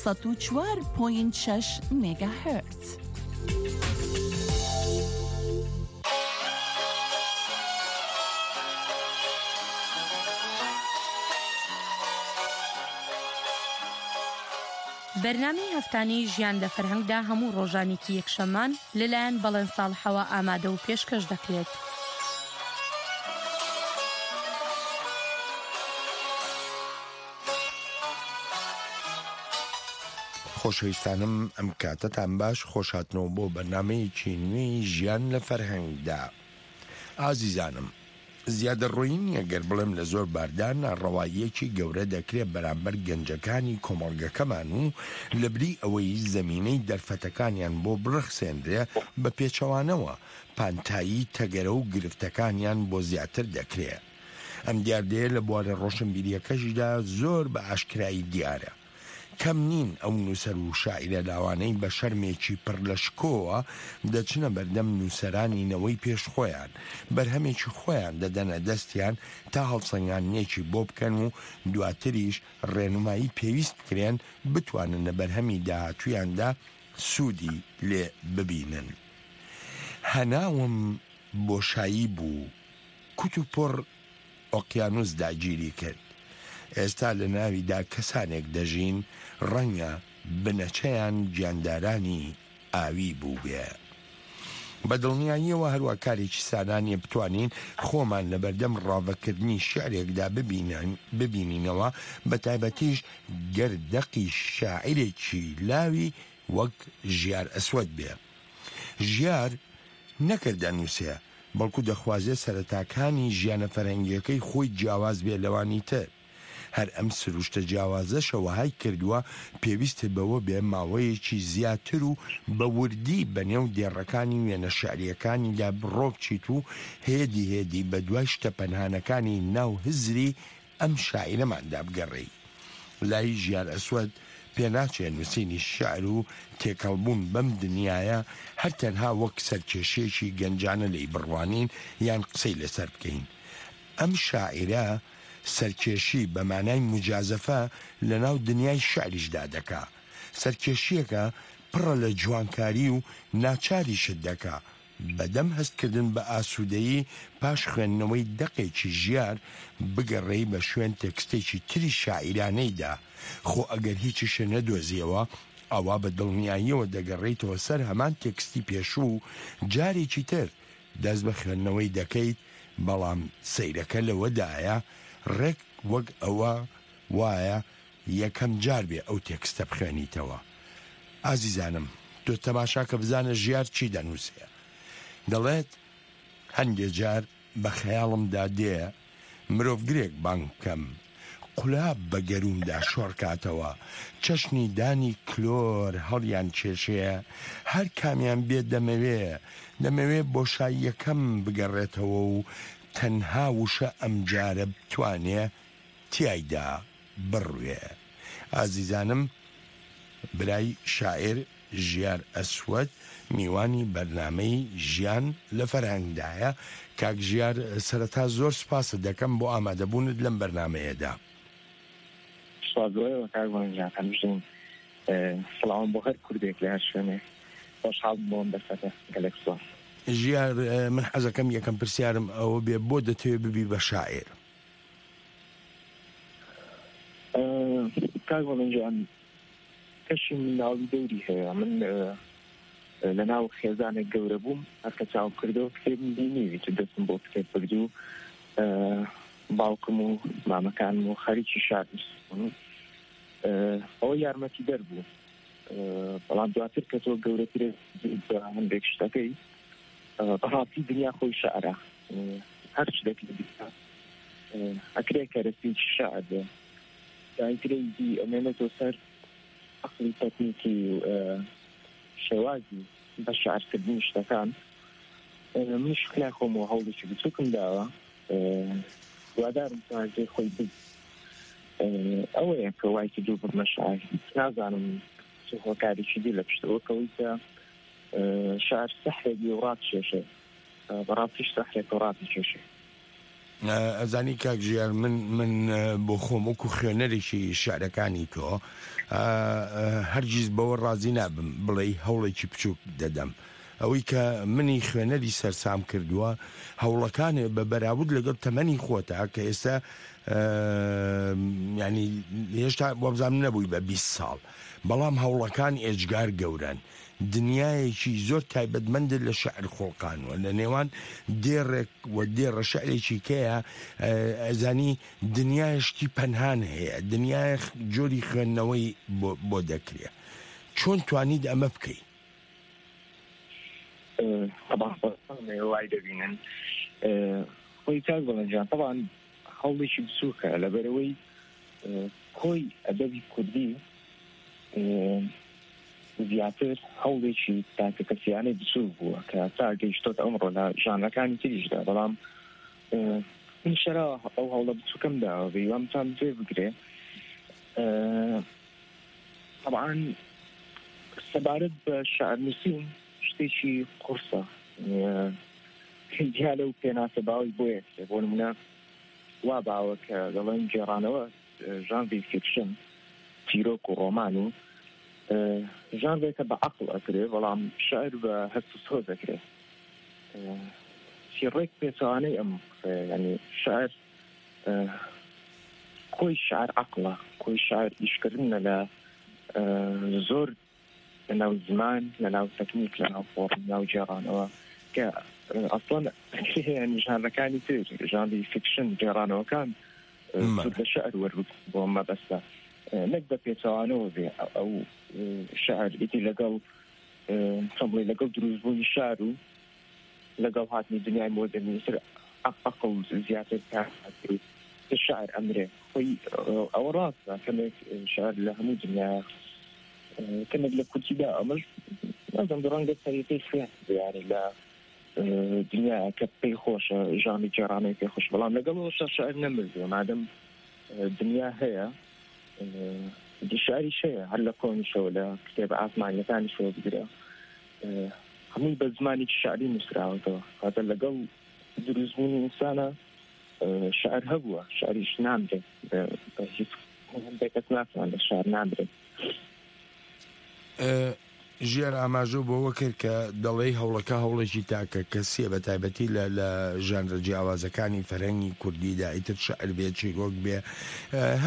104.6 مێگاهرتز. بەرنامەی هەفتانەی ژیان لە فەرهەنگدا هەموو ڕۆژانێکی یەکشەمان لەلایەن بەڵێن ساڵحەوە ئامادە و پێشکەش دەکرێت. خۆشەویستانم ئەم کاتتان باش خۆشهاتنەوە بۆ بەرنامەیەکی نوێی ژیان لە فەرهەنگدا. ئازیزانم، زیادەڕۆیین ئەگەر بڵێم لە زۆر باردان ڕەوایەکی گەورە دەکرێت بەرامبەر گەنجەکانی کۆمەڵگەکەمان و لەبری ئەوەی زەمینەی دەرفەتەکانیان بۆ بڕخسێنرێ بە پێچەوانەوە پانتایی تەگەرە و گرفتەکانیان بۆ زیاتر دەکرێت. ئەم دیاردەیە لە بوارە ڕۆشنبیریەکەشیدا زۆر بە ئاشکرایی دیارە. کەم نین ئەو نووسەر و شاعیرە لاوانەی بە شەرمێکی پڕ لە شکۆوە دەچنە بەردەم نووسەرانینەوەی پێش خۆیان بەرهەمێکی خۆیان دەدەنە دەستیان تا هەڵسەنگانیەکی بۆ بکەن و دواتریش ڕێنمایی پێویست بکرێن بتوانن لە بەرهەمی داهاتوویاندا سوودی لێ ببینن. هەناوم بۆشایی بوو کوت و پڕ ئۆقیانوس داگیری کرد. ئێستا لە ناویدا کەسانێک دەژین ڕەنگە بنەچەیان گیاندارانی ئاوی بوو بێ. بە دڵنیاییەوە هەروە کارێکی سادانیە بتوانین خۆمان لە بەردەم ڕاوەکردنی شعرێکدا ببینینەوە، بە تایبەتیش گەردەقی شاعیرێکی لاوی وەک ژیار ئەسوەد بێ. ژیار نەکردە نووسێ، بەڵکو دەخوازێ سەرەتاکانی ژیانە فەرهەنگیەکەی خۆی جیاواز بێ لەوانی تر. هەر ئەم سروشتە جیاوازەشەوەهای کردووە پێویستە بەوە بێ ماوەیەکی زیاتر و بە وردی بەنێو دێڕەکانی وێنە شعریەکانیدا بڕۆ بچیت و هێدی بە دوای شتە پەنهانەکانی ناو هزری ئەم شاعیرەماندا بگەڕێی. لای ژیار ئەسوەد پێناچێت نووسینی شعر و تێکەڵبوون بەم دنیاە هەر تەنها وەک سەرکێشێکی گەنجانە لەی بڕوانین یان قسەی لەسەر بکەین. ئەم شاعیرە سەرکێشی بە مانای مجازەفە لە ناو دنیای شعریشدا دەکا. سەرکێشیەکە پڕە لە جوانکاری و ناچاریشت دەکا. بەدەم هەستکردن بە ئاسوودەیی پاش خوێندنەوەی دەقێکی ژیار بگەڕێی بە شوێن تێکستێکی تری شاعیرانەیدا. خۆ ئەگەر هیچیشە نەدۆزیەوە ئەوا بە دڵنیاییەوە دەگەڕێیتەوە سەر هەمان تێکستی پێشوو جارێکی تر دەست بە خوێندنەوەی دەکەیت، بەڵام سەیرەکە لەوەدایە ڕێک وەک ئەوە وایە یەکەم جار بێ ئەو تێکستە بخوێنیتەوە. ئازیزانم، تۆ تەماشاکە بزانە ژیار چی دەنووسێ. دەڵێت هەندێک جار بە خەیاڵمدا دێ مرۆڤ گرێک بانگ بکەم، قولاب بە گەرومدا شۆڕکاتەوە، چەشنی دانی کلۆر هەڵیان کێشەیە، هەر کامیان بێت دەمەوێ بۆشاییەکەم بگەڕێتەوە و تەنها وشە ئەم جارە بتوانێ تیایدا بڕوێ. ئازیزانم، برای شاعر ژیار ئەسوەد میوانی بەرنامەی ژیان لە فەرهەنگدایە. کاک ژیار، سەرەتا زۆر سپاسە دەکەم بۆ ئامادەبوونت لەم بەرنامەیەدا. سڵاوم بۆ هەر کوردێک لە هەر شوێنێ، خۆشحاڵ بۆم دەسەکە گەلێک سوار. ژیار، من حەزەکەم یەکەم پرسیارم ئەوە بێ، بۆ دەتەوێت ببی بە شاعر؟ کاک وەڵەنجان، کەشی من ناوی دەوری هەیە. من لە ناو خێزانێک گەورە بووم، هەرکە چاو کردەوە کتێبم بینیوی چ دەستم بۆ کتێب بردو. باوکم و مامەکانم و خەریکی شار ئەوە یارمەتی دەربوو. بەڵام دواتر کە تۆ گەورەترێ بە هەندێک شتەکەی بەڕاستی دنیا خۆی شعرە، هەر شتێکی دیکە ئەکرێ کەرەسێکی شعر بێ، دایکرێکی ئەمێنێتەوە سەر عەقڵی تەکنیکی و شێوازی بە شعرکردنی شتەکان. منیش خلای خۆم و هەوڵێکی بچووکم داوە، دوادارم توانجێ خۆی بز ئەوەیە کە وای کردوو ببمە شاعر. نازانم چ هۆکارێکی دی لە پشتەوە کەوەی کە شعر سەحرێکی و ڕاتکێشێ، بەڕاستیش سەحرێک و ڕاتکێشێ. ئەزانی کاک ژیار، من بۆ خۆم وەکو خوێنەرێکی شعرەکانی تۆ هەرگیز بەوە ڕازی نابم بڵێ هەوڵێکی بچووک دەدەم. ئەوەی کە منی خوێنەری سەرسام کردووە هەوڵەکانێ بە بەراورد لەگەڵ تەمەنی خۆتە کە ئێستا ینی هێشتا وەبزانم نەبووی بە 20 ساڵ، بەڵام هەوڵەکان ئێجگار گەورن. دنیایەکی زۆر تایبەتمەندە لە شعر خۆڵقانوە، لە نێوان دێڕێک و دێڕە شعرێکی کەیە ئەزانی دنیایشتی پەنهان هەیە، دنیای جۆری خوێندنەوەی بۆ دەکرێت. چۆن توانید ئەمە بکەی؟ وای دەبینن خۆی کاک وەڵەنجان، طبعا هەوڵێکی بچووکە لەبەرەوەی کۆی ئەدەبی کوردی زیاتر هەوڵێکی تاکە کەسیانەی بچوو بووە کە تا گەیشتۆت ئەمڕۆ لە ژانەکانی تریشدا. بەڵام من شەرا ئەو هەوڵە بچووکەم داوە بەیوامتان جێ بگرێ. طبعا سەبارەت بە شعرنووسین شتێکی قورسە، دیالە و پێناسە باوی بۆیە بۆ نمونە وا باوە کە دەڵێن جێڕانەوە ژانڤی فیکشن، تیرۆک و ڕۆمان و ژانڤێکە بە عەقڵ ئەکرێ، بەڵام شاعر بە هەست و سۆز ئەکرێ. ڕێک پێچەوانەی ئەم ینی شاعر کۆی شاعر عەقڵە، کۆی شاعر ئیشکردنە لە زۆر لەناو زمان، لەناو تەکنیک، لەناو فۆڕم، لەناو جێڕانەوە کە ئەسڵەن ینی ژانەکانی تر ژانری فیکشن جێڕانەوەکان زۆر لە شەعر وەربوو بۆ مەبەستە، نەک بە پێچەوانەوە بێ. ئەو شەعر ئیتی لەگەڵ بڵێ لەگەڵ دروستبوونی شار و لەگەڵ هاتنی دنیای مۆدرنیتر عەقڵ زیاتر کار شاعر ئەمرێ. خۆی ئەوە ڕاستە کەمێک شاعر لە هەموو دنیا کەمێک لە کورتیدا ئەمەش نازم ڕەنگە سەریەکەی خوێن یاری لە دنیا کە پێی خۆشە ژانی جێڕانەی پێی خۆش، بەڵام لەگەڵەوە شاعر نەمرزێ. مادەم دنیا هەیە دیشاریش هەیە، هەر لە کۆنیشەوە لە کتێبە ئاسمانیەکانیشەوە بگرە، هەمووی بە زمانێکی شعری نووسراوەتەوە. هاتە لەگەڵ دروستبوونی ئینسانە شعر هەبووە، شعریش نامرێت، بە هیچ هەندێکەت ناتوان لە شعر نامرێت. ژێر ئاماژە بۆەوە کرد کە دەڵێ هەوڵەکە هەوڵێکی تاکە کەسیە بە تایبەتی لە ژانرە جیاوازەکانی فەرهەنگی کوردیدا، ئیتر شەعر بێ، چیرۆک بێ،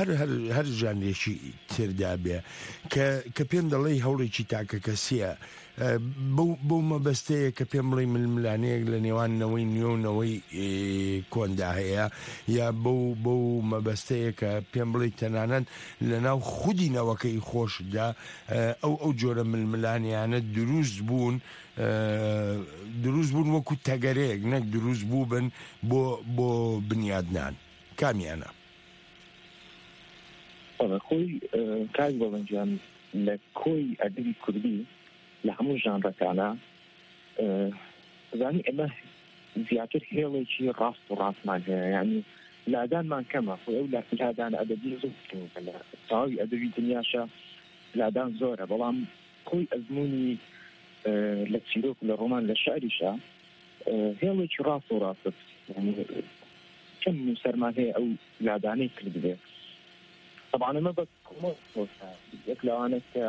هەر ژانرێکی تردا بێ کە پێم دەڵێ هەوڵێکی تاکە کەسیە بۆ مەبەستەیە کە پێم بڵێ ململانەیەک لە نێوانەوەی نیۆنەوەی کۆندا هەیە یا بۆ مەبەستەیە کە پێم بڵێ تەنانەت لە ناو خودینەوەکەی خۆشدا ئەو جۆرە ململانیانە دروست بوون وەکو تەگەرەیەک نەک دروست بوو بن بۆ بنیادنان کامیانە خۆی کاک بەڵەنجیان لە کۆی ئەدەبی کوردی لە هەموو ژانرەکانە زانی ئەمە زیاتر هێڵێکی ڕاست و ڕاستمان هەیە یعنی لادانمان کەمە خۆ ئەو لادان ئەدەبی زۆر لە تەواوی ئەدەبی دنیاشە لادان زۆرە بەڵام کۆی ئەزمموی لە چیرۆک لە ڕۆمان لە شعریشە هێڵێکی ڕاست و ڕاست کەم سەرمان هەیە ئەو لادانەی کرد بێ طبعا ما بس يك لو أنا ك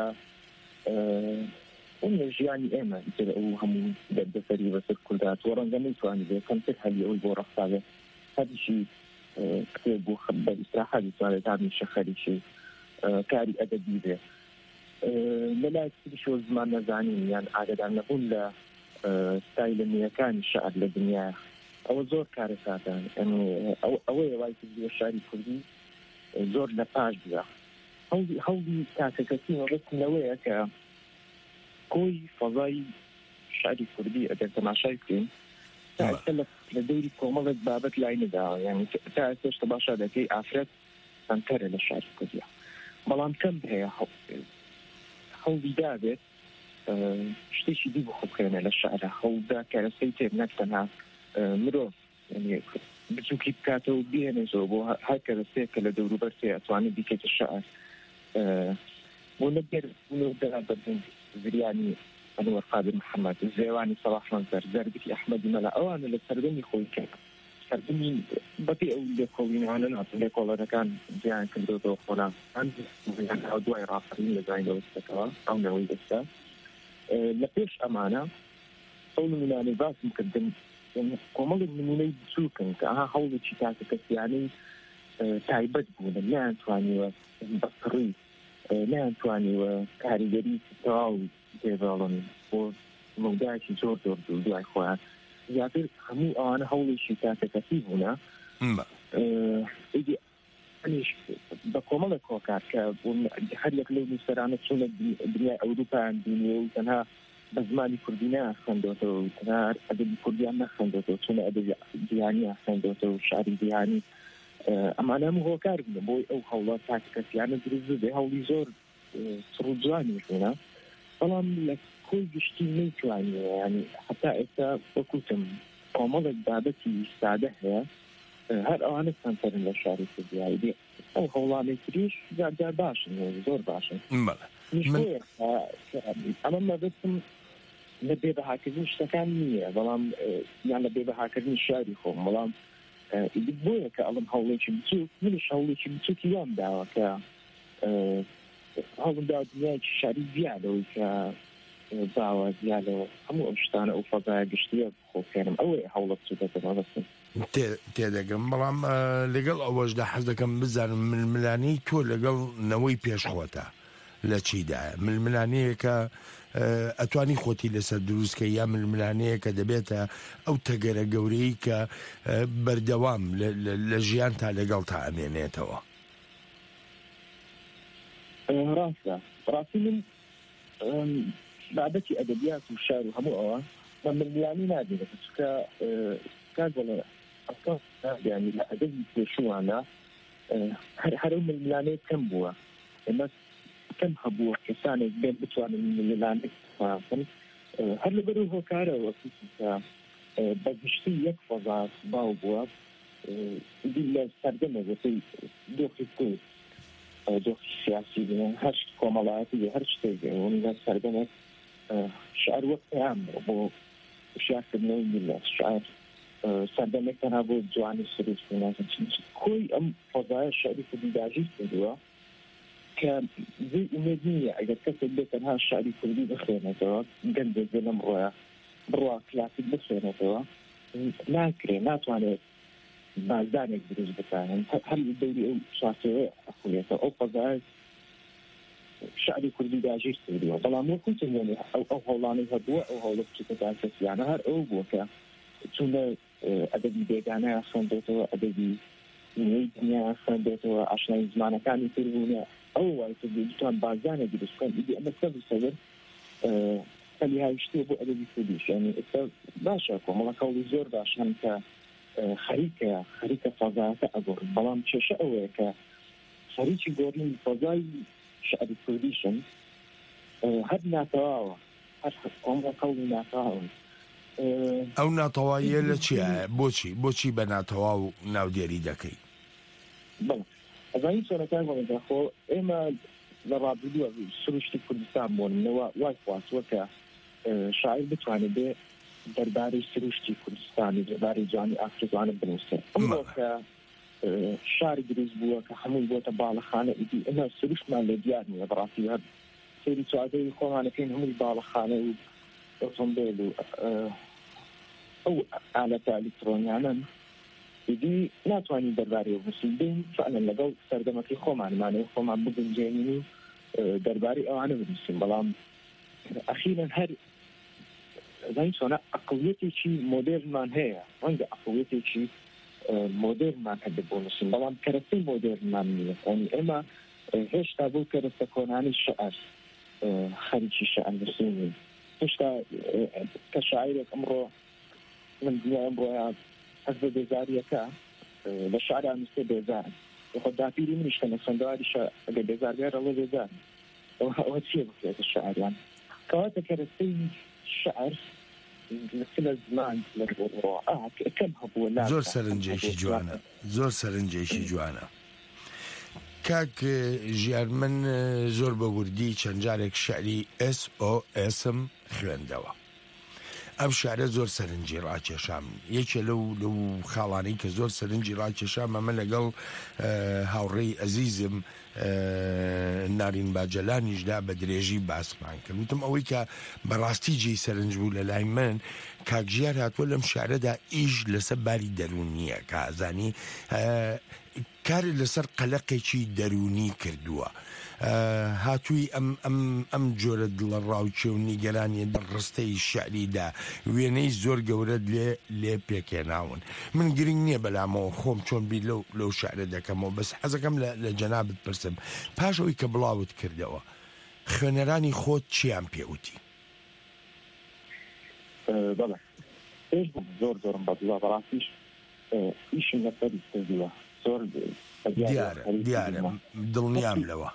ونجياني إيمان كده وهم بدفري بس كل ده تورن جميل تواني ده كم تحلي أول بورق هذا هذا شيء كتاب وخبر إسراحة لسؤال تعمل شخري شيء كاري أدبي ده لا يكتب شو زمان نزانين يعني عادة أن نقول لا ستايل الميكان الشعر للدنيا أو زور كارثات يعني أو وايد في الشعر الكردي زۆر لە پاش بدا هەوڵی تاکەکەسی ڕستنەوەیە کە کۆی فەزای شعری کوردی ئەگەر تەماشای بکەین لە دەوری کۆمەڵێک بابەت لای نەدا یعنی تا ئێستاشتە باشا دەکەی ئافرەت سەنتەرە لە شعری کوردیە بەڵام کەم هەیە هەوڵی دابێت شتێکی دی بخۆبکەنە لە شعرە هەوڵدا کارەسەی تێب نەک تەنها مرۆڤ يعني بتشوفي كاتو بيهن زوبو هكذا سيكل لدور برسي أتواني بيكت الشعر ونقدر بدون زرياني أنور قادر محمد الزيواني صلاح منصر زربكي أحمد ملا أوانا لتردني خوي كان تردني بطيء أولي خويني أنا نعطي لك والله كان زيان كنتو دوخونا عندي أدواء رافرين لزاين دو استكوا أو نوي استا لبيش أمانة قول من أنا باس مقدم کۆمەڵی نمونەی بچووکن کە ئەها هەوڵێکی تاکەکەسیانەی تایبەت بوون نەیانتوانیوە بەسڕی نەیانتوانیوە کاریگەری تەواو دێباڵن بۆ مەودایەکی زۆر دوای خۆیان زیاتر هەموو ئەوانە هەوڵێکی تاکەکەسی بوونە بە کۆمەڵێک کۆکار کە هەر یەک لەو نووسەرانە چوونە دنیای ئەوروپایان بینیە و تەنها بە زمانی کوردی ناخوێندۆتەوە تەنها ئەدەبی کوردیان نەخوێندۆتەوە چونە ئەدەبی جیهانی ناخوێندۆتەوە و شعری جیهانی ئەمانە هەموو هۆکار بوون بۆی ئەو هەوڵە تاکەکەسیانە دروست بێ هەوڵی زۆر سڕ و جوانی بوونە بەڵام لە کۆی گشتی نەیتوانیوە ینی حتا ئێستا وەکوتم کۆمەڵێک بابەتی سادە هەیە هەر ئەوانە سەنتەرن لە شاری کوردی ئەو هەوڵانەی تریش زیادە باشن زۆر باشن ئەمە مەبەستم لە بێبەهاکردنی شتەکان نییە بەڵام یان لە بێبەهاکردنی شاری خۆم بەڵام بۆیە کە ئەڵم هەوڵێکی بچووک منیش هەوڵێکی بچووکی وام داوە کە هەوڵم داوە دنیایکی شاری زیادەوەی کە باوە زیادەوە هەموو ئەو شتانە ئەو فەزایە گشتیە بخۆکێنم ئەوەیە هەوڵە بچووکەکە مەبەستم تێدەگەم بەڵام لەگەڵ ئەوەشدا حەز دەکەم بزانم ململانەی تۆ لەگەڵ نەوەی پێشخۆتە لە چیدایە ململانەیە کە ئەتوانی خۆتی لەسەر دروستکە یا ململانەیە کە دەبێتە ئەو تەگەرە گەورەی کە بەردەوام لە ژیان تا لەگەڵ تا ئەمێنێتەوە ڕاستی من بابەتی ئەدەبیات و شار و هەموو ئەوە بە ململانی نادێنێت چونکە کاگەڵە ینی لە ئەدەبی پێشوانە هەرو ململانەیە کەم بووە ئێمە کەم هەبووە کەسانێک بێن بتوانن ململانێک بخوازن هەر لەبەر و هۆکارەوە کە بەگشتی یەک فەزات باو بووە لە سەردەمەگەتی دۆخی کورد دۆخی سیاسی بنە هەر کۆمەڵایەتی هەر شتێک لە سەردەمێک شعر وەک پەیام بۆ شیارکردنەوەی میلەت شعر سەردەمێک تەنها بۆ جوانی سروش کۆی ئەم فەزایە شعری کوردی داگیر کردووە کە زی ئومێد نییە ئەگەر کەسێک بێت تەنها شعری کوردی بخوێنێتەوە گەندێک لەم ڕۆیە بڕوا کلاسیک بخوێنێتەوە ناکرێ ناتوانێت بازدانێک دروست بکەن هەر دەوری ئەو شاسەوەی ئەخولێتەوە ئەو فەزایە شعری کوردی داژیر کردیەوە بەڵام وەکوتە ئەو هەوڵانەی هەبووە ئەو هەوڵە بچووکەتان کەسیانە هەر ئەو بووە کە چونە ئەدەبی بێگانە خوێندێتەوە ئەدەبی نوێی دنیا خوێندێتەوە ئاشنایی زمانەکانی تر بوونە ئەو وای دوتان بازانە دروستکەن ئیدی ئەمە سەر خەلی هاویشتوە بۆ ئەدەبی کوردیش یعنی ئێستا باشە کۆمەڵەکەڵی زۆر باشن کە خەریکە فەزایەکە ئەگۆڕن بەڵام کێشە ئەوەیە کە خەریکی گۆڕین فەزای شعری کوردیشن هەر ناتەواوە هەر کۆمەڵەکەڵی ناتەواون ئەو ناتەواییە لە چیە بۆچی بە ناتەوا و ناودێری دەکەی ئەزانی چۆنەکان بۆمەدەخۆ ئێمە لە ڕابردووە سروشتی کوردستان بۆنەوە وای خواستوە کە شاعر بتوانێت بێ دەربارەی سروشتی کوردستانی دەربارەی جوانی ئافریقانە بنووسێ ئەمڕۆ کە شاری دروست بووە کە هەموو بۆتە باڵەخانە ئیدی ئەمە سروشتمان لە دیار نیە بەڕاستی هەر سەیری چوادەی خۆمانەکەین هەمووی باڵەخانە و ئۆتۆمبیل و ئەو ئالەتە ئەلیکترۆنیانن ئیدی ناتوانین دەربارەی بنووسین بین فعلا لەگەڵ سەردەمەکەی خۆمانمانەوە خۆمان بگونجێنین و دەربارەی ئەوانە بنووسین بەڵام ئەخیرەن هەر زین چۆنە ئەقڵیەتێکی مۆدێرنمان هەیە ڕەنگە ئەقڵیەتێکی مۆدێرنمان هەبێت بۆ نووسین بەڵام کەرەستەی مۆدێرنمان نییە ینی ئێمە هێشتا بۆ کەرەستە کۆنانی شعر خەریکی شعر نووسین هێشتا کە شاعیرێک ئەمڕۆ من دنیا ئەمڕۆیە هەز بە بێزاریەکە لە شعرا نووسێ بێزارن خۆ داپیری منیش کە نەخێندەواریشە ئەگەر بێزار بێ ڕەڵێ بێزار ئەوە چییە بکرێتە شاعریان کەواتە کەرەستەی شعر لە زمان کەم هەبووە زۆر سەرنجێکی جوانە کاک ژیان من زۆر بە وردی چەند جارێک شعری SOSم خوێندەوە ئەم شارە زۆر سەرنجی ڕاکێشام یەکێ لەو خاڵانەی کە زۆر سەرنجی ڕاکێشام ئەمە لەگەڵ هاوڕێی ئەزیزم نارین باجەلانیشدا بە درێژی باسمان کرد وتم ئەوەی کە بەڕاستی جێی سەرنج بوو لە لای من کاکژیار هاتووە لەم شارەدا ئیش لەسەر باری دەرونیە کە ئازانی کاری لەسەر قەلەقێکی دەرونی کردووە هاتووی ئەم جۆرە دڵە ڕاوچێ و نیگەرانی ڕستەی شعریدا وێنەی زۆر گەورە لێ پێکێناون من گرنگ نییە بەلامەوە خۆم چۆن بیر لەو شعرە دەکەمەوە بەس حەزەکەم لە جەنابت پرسم پاش ئەوی کە بڵاوت کردەوە خوێنەرانی خۆت چیان پێوتی زۆرم بەدڵە بەڕاستیش ئیشم لەسەری کردووە زۆر دیارە دڵنیام لەوە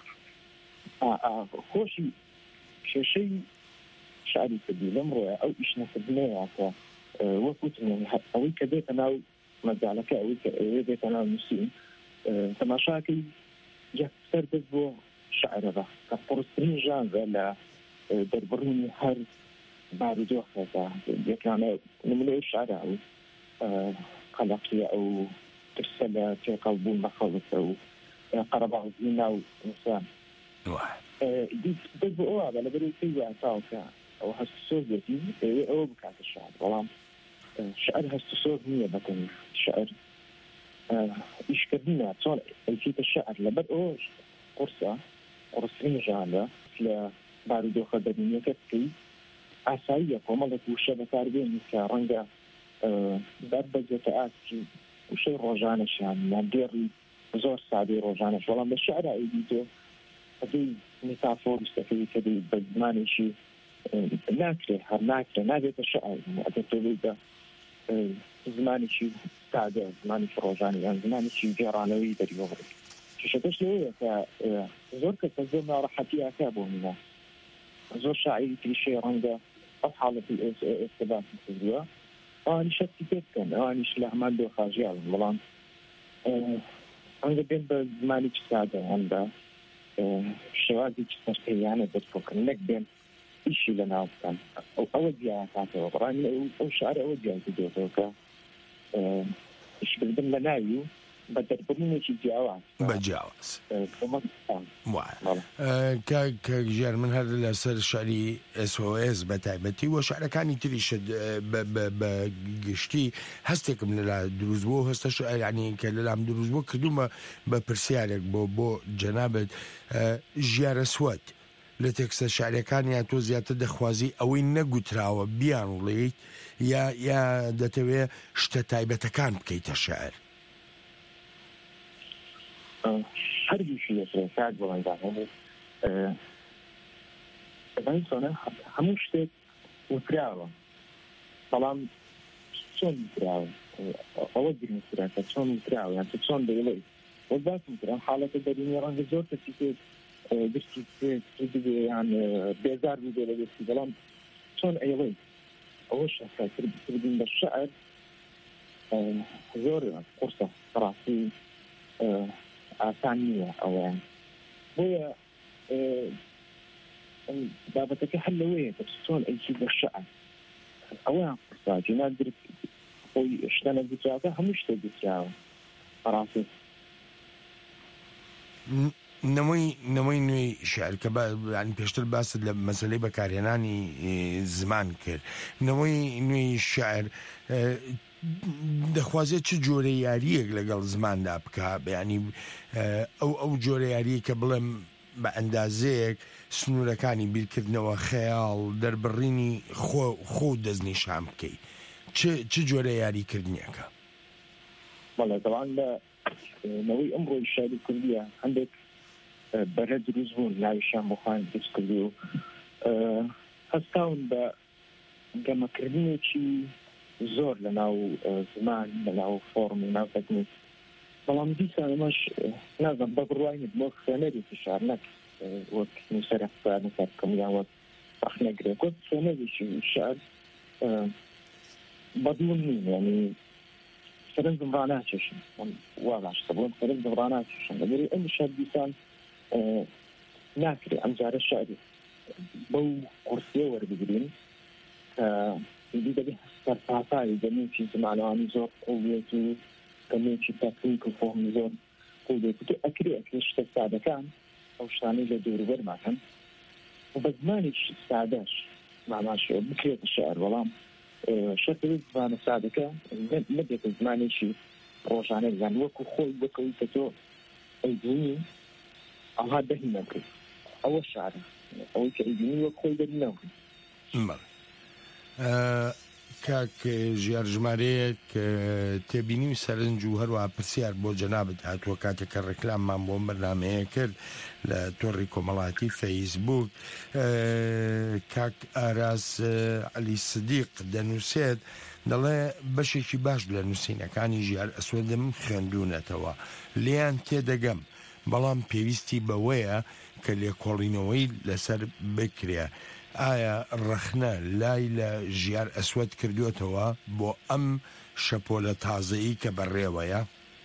خۆشی کێشەی شعری کردی لەمڕۆیە ئەو ئیشنەکردنەیە کە وەکوتم ئەوەی کە بێتە ناو مەجالەکە ئەوەی کە ئەوێ بێتە ناو نووسین تەماشاکەی سەر بێت بۆ شعرەوە کە قورسترین ژانرە لە دەربڕینی هەر بارودۆخەکە یەکانە نمونەی شعرە ئەو قەلەقیە ئەو ترسە لە تێقەڵبوون بە خەڵکە و قەرەباڵزی ناو ئینسان دەست بۆ ئەوە بە لەبەرەوەی پێی واتاوکە ئەو هەست سۆر بێتی ئەوە بکاتە شعر بەڵام شعر هەست سۆر نییە بەتەنی شعر ئیشکردنە چۆن ئەیکیتە شعر لەبەر ئەوە قورسە قورسرین ژانرە لە بارودۆخە دەرونیەکە بکەی ئاساییە کۆمەڵێک وشە بەکاربێنی کە ڕەنگە بەربەجێتە ئاسکی وشەی ڕۆژانەشیان یان دێڕی زۆر سادەی ڕۆژانەش بەڵام بە شعرا ئەیدیتۆ ئەدەی میتافۆریستەکەی کە بە زمانێکی ناکرێ هەر ناکرێ نابێتە شعر ئەدەتۆ بە زمانێکی سادە زمانێکی ڕۆژانە یان زمانێکی گێڕانەوەی دەریوەڕێک کێشەکەش لەوەیە کە زۆر کەسە زۆر ناڕەحەتیاکە بۆ منە زۆر شاعری کلیشەی ڕەنگە ئەو حاڵەتی ئێستەباسی کردووە ئەوانی شەتی پێ بکەن ئەوانیش لە هەمان دۆخاژیاون بەڵام ڕەنگە بێن بە زمانێکی سادە هەن بە شێوازێکی سەرپێیانە دەستۆکردن نەک بێن ئیشی لە ناو بکەن ئەوە دیاکاتەوە بەڕانی ئەو شعر ئەوە دیاکردێتەوە کە ئیشکردن لە ناوی و بە دەربڕینێکی جیاواز بەجیاواز کە ژێر من هەر لەسەر شاری SOS بە تایبەتی وە شارەکانی تریشت بە گشتی هەستێکم لەلا دروست بوو هەستەش ینی کە لەلام دروست بوو کردومە بە پرسیارێک بۆ جەنابەت ژیارە سوەت لە تێکستە شارەکانیان تۆ زیاتر دەخوازی ئەوەی نەگوتراوە بیان وڵێیت یا دەتەوێت شتە تایبەتەکان بکەیتە شعر هەردووشی لەسەر کات بڵێندا هەموو هەموو شتێک وتراوە بەڵام چۆن وتراوە ئەوە گرنگترە کە چۆن وتراوە یان چۆن دەیڵێ وەباسم کرا حاڵەتە دەرینی ڕەنگە زۆر کەسی پێ گشتی بێ یان بێزار بوو بێ لە دەستی بەڵام چۆن ئەیڵێ ئەوە شەکردین بە شەعر زۆر قورسە ڕاستی ئاسان نییە ئەوەیان بۆیە بابەتەکە هەر لەوەیە کە چۆن ئەیچی بە شەعر ئەوەیان قورسا جنا درک خۆی شتە نەگوتراوە هەموو شتێک گوتراوە ڕاستی نەوەی نوێی شعر کە پێشتر باست لە مەسلەی بەکارهێنانی زمان کرد نەوەی نوێی شعر دەخوازێت چ جۆرە یاریەک لەگەڵ زماندا بکە بەیانی ئەو جۆرە یاریە کە بڵێم بە ئەندازەیەک سنوورەکانی بیرکردنەوە خەیاڵ دەربڕینی خۆ دەستنیشان بکەیت چ جۆرە یاریکردنیەکە بەڵێ دەوان لە نەوەی ئەمڕۆی شاری کوردیە هەندێک بەرە دروست بوون ناویشان بۆخوان دروست کردی و هەستاون بە گەمەکردنێکی زۆر لە ناو زمان لە ناو فۆرم و ناو تەکنیک بەڵام دیسان ئەمەش نازم بە بڕوانیت بۆ خوێنەرێکی شار نەک وەک نووسەرە نووسەر بکەم یان وەک ڕەخنەگرێک وەک خوێنەرێکی شار بەدڵم نین یعنی سەرنجم ڕاناکێشم وا باشتە بۆم سەرنجم ڕاناکێشم لەبەرەوەی ئەم شار دیسان ناکرێ ئەم جارە شاری بەو قورسیە وەربگرین کە دەبێت سەرپاسایی دەمێکی زمانەوانی زۆر قوڵێت و دەمێکی تەکنیک و فۆمی زۆر قوڵێت و ئەکرێ شتە سادەکان ئەو شتانەی لە دووربەرمان هەن و بە زمانێکی سادەش ماماشەوە بکرێتە شعر بەڵام شەکری زمانە سادەکە نەبێتە زمانێکی ڕۆژانە بزان وەکو خۆی بکەوی کە تۆ ئەیدینی ئەها دەهی نەکرد ئەوە شعرە ئەوەی کە ئەیدینی وەک خۆی دەری نەکرد کاک ژیار ژمارەیەک تێبینی و سەرنج و هەروە پرسیار بۆ جەنابەت هاتووە کاتێککە ڕێکلاممان بۆ بەرنامەیە کرد لە تۆڕی کۆمەڵاتی فەیسبوک کاک ئاراس عەلی سدیق دەنووسێت دەڵێ بەشێکی باش لە نووسینەکانی ژیار ئەسوەدم خوێندوونەتەوە لێیان تێدەگەم بەڵام پێویستی بەوەیە کە لێکۆڵینەوەی لەسەر بکرێ ئایا ڕەخنە لای لە ژیار ئەسوەد کردوێتەوە بۆ ئەم شەپۆلە تازەیی کە بەڕێوەیە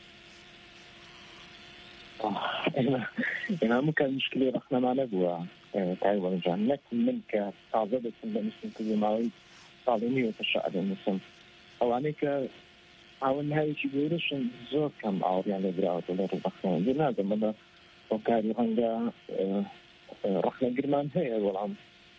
هەموو کە مشکلی ڕەخنەمانە بووە تایوەڵجان نەک من کە تازە دەچم بە نووسین کردی ماوەی ساڵی نیوەتە شەعر نووسم ئەوانەی کە ئاوە نهایەکی گەورەشن زۆر کەم ئاوریان لێدراوەتە لە ڕووبەخنەوە دێ نازم بەدە هۆکاری ڕەنگە ڕەخنەگرمان هەیە وەڵام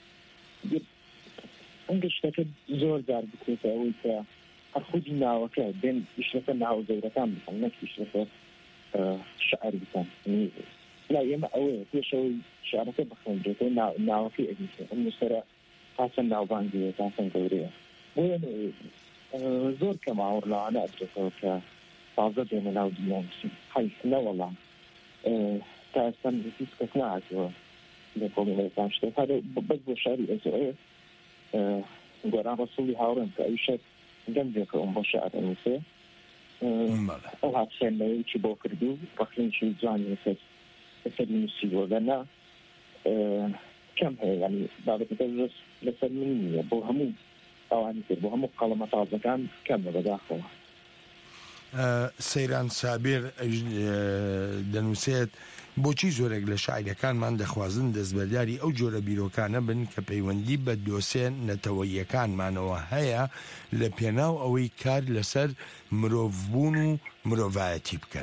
ئەنگە شتەکە زۆر جار بکرێتە ئەوەی کە هەرخودی ناوەکە بێن ئیشەکە ناو زەورەکان بکەن نەک ئیشەکە شعر بکەن لا ئێمە ئەوەیە پێشەوەی شعرەکە بخوێنرێتەوە ناوەکەی ئەدیسە ئەم نووسەرە تاسەن ناوبانگیە تاسەن گەورەیە بۆیە زۆر کەم ئاوڕ لەوانە ئەدرێتەوە کە تازە بێنە ناو دنیا نووسین حەیف نەوەڵام تا ئێستا هیچ کەس نهاتەوە لە کۆمەڵەکان شتێک بەس بۆ شاری SOS گۆران ڕەسوڵی هاوڕێم کە ئەویشت گەنجێکە ئەم بۆ شعر ئەنووسێ ئەو هات خوێندنەوەیکی بۆ کردو ڕەخنێکی جوانی لەسەری نووسیوە گەنا کەم هەیە ینی بابەتەکە لەسەر من نییە بۆ هەموو ئەوانی کرد بۆ هەموو قەڵەمە تازەکان کەمە بەداخەوە سەیران سابیر دەنووسێت بۆچی زۆرێک لە شاعیرەکانمان دەخوازن دەستبەرداری ئەو جۆرە بیرۆکانە بن کە پەیوەندی بە دۆسێ نەتەوەییەکانمانەوە هەیە لە پێناو ئەوەی کار لەسەر مرۆڤبوون و مرۆڤایەتی بکەن.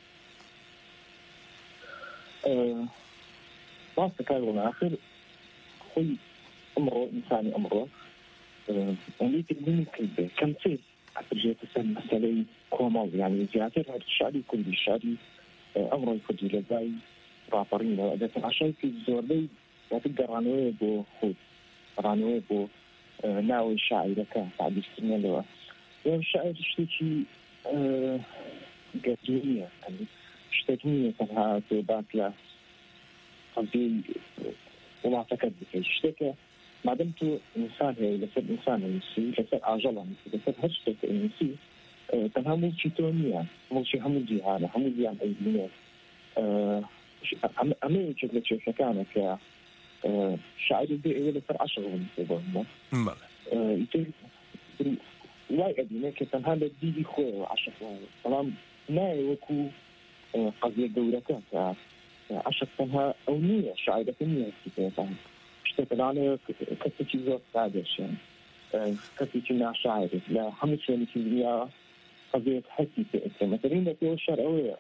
ڕاستە کار بۆ ئاخر خۆی ئەمڕۆ ئینسانی ئەمڕۆ ئەوەی تربیون کردێ کەم چێ ئەپرژێتە سەر مەسەلەی کۆمەڵ یعنی زیاتر هەر شاری کوردی شاری ئەمڕۆی کوردی لەگای ڕاپەڕینەوە ئەگەر تەماشای زۆربەی واتر گەڕانەوەی بۆ خۆت گەڕانەوەی بۆ ناوەی شاعیرەکە تعبیرکردنەوە یان شاعیر شتێکی گەجوریە شتێک نییە تەنها تێبات لە قەزەی وڵاتەکەت بکەیت شتێکە مادەم تو ئینسان هەیە لەسەر ئینسان نووسی لەسەر ئاژەڵە نووسی لەسەر هەر شتێک نووسی تەنها موڵکی تۆ نییە موڵکی هەموو جیهانە هەموو جیهان ئەیبینێت ئەمە یەکێک لە کێشەکانە کە شاعیر بێ ئێوە لەسەر عەشق بنووسێ بۆ وای ئەبینێ کە تەنها لە دیدی خۆیەوە عەشق بەڵام نایە وەکو قەزیە گەورەکە کە عەشق تەنها ئەو نییە شاعیرەکە نییە پێتان شتێکە لانەیە کەسێکی زۆر سادەشێن کەسێکی ناشاعرێت لە هەموو شوێنێکی دنیا قەزەیەک هەستی پێ مەسەلەن لە پێوە شەر ئەوەیە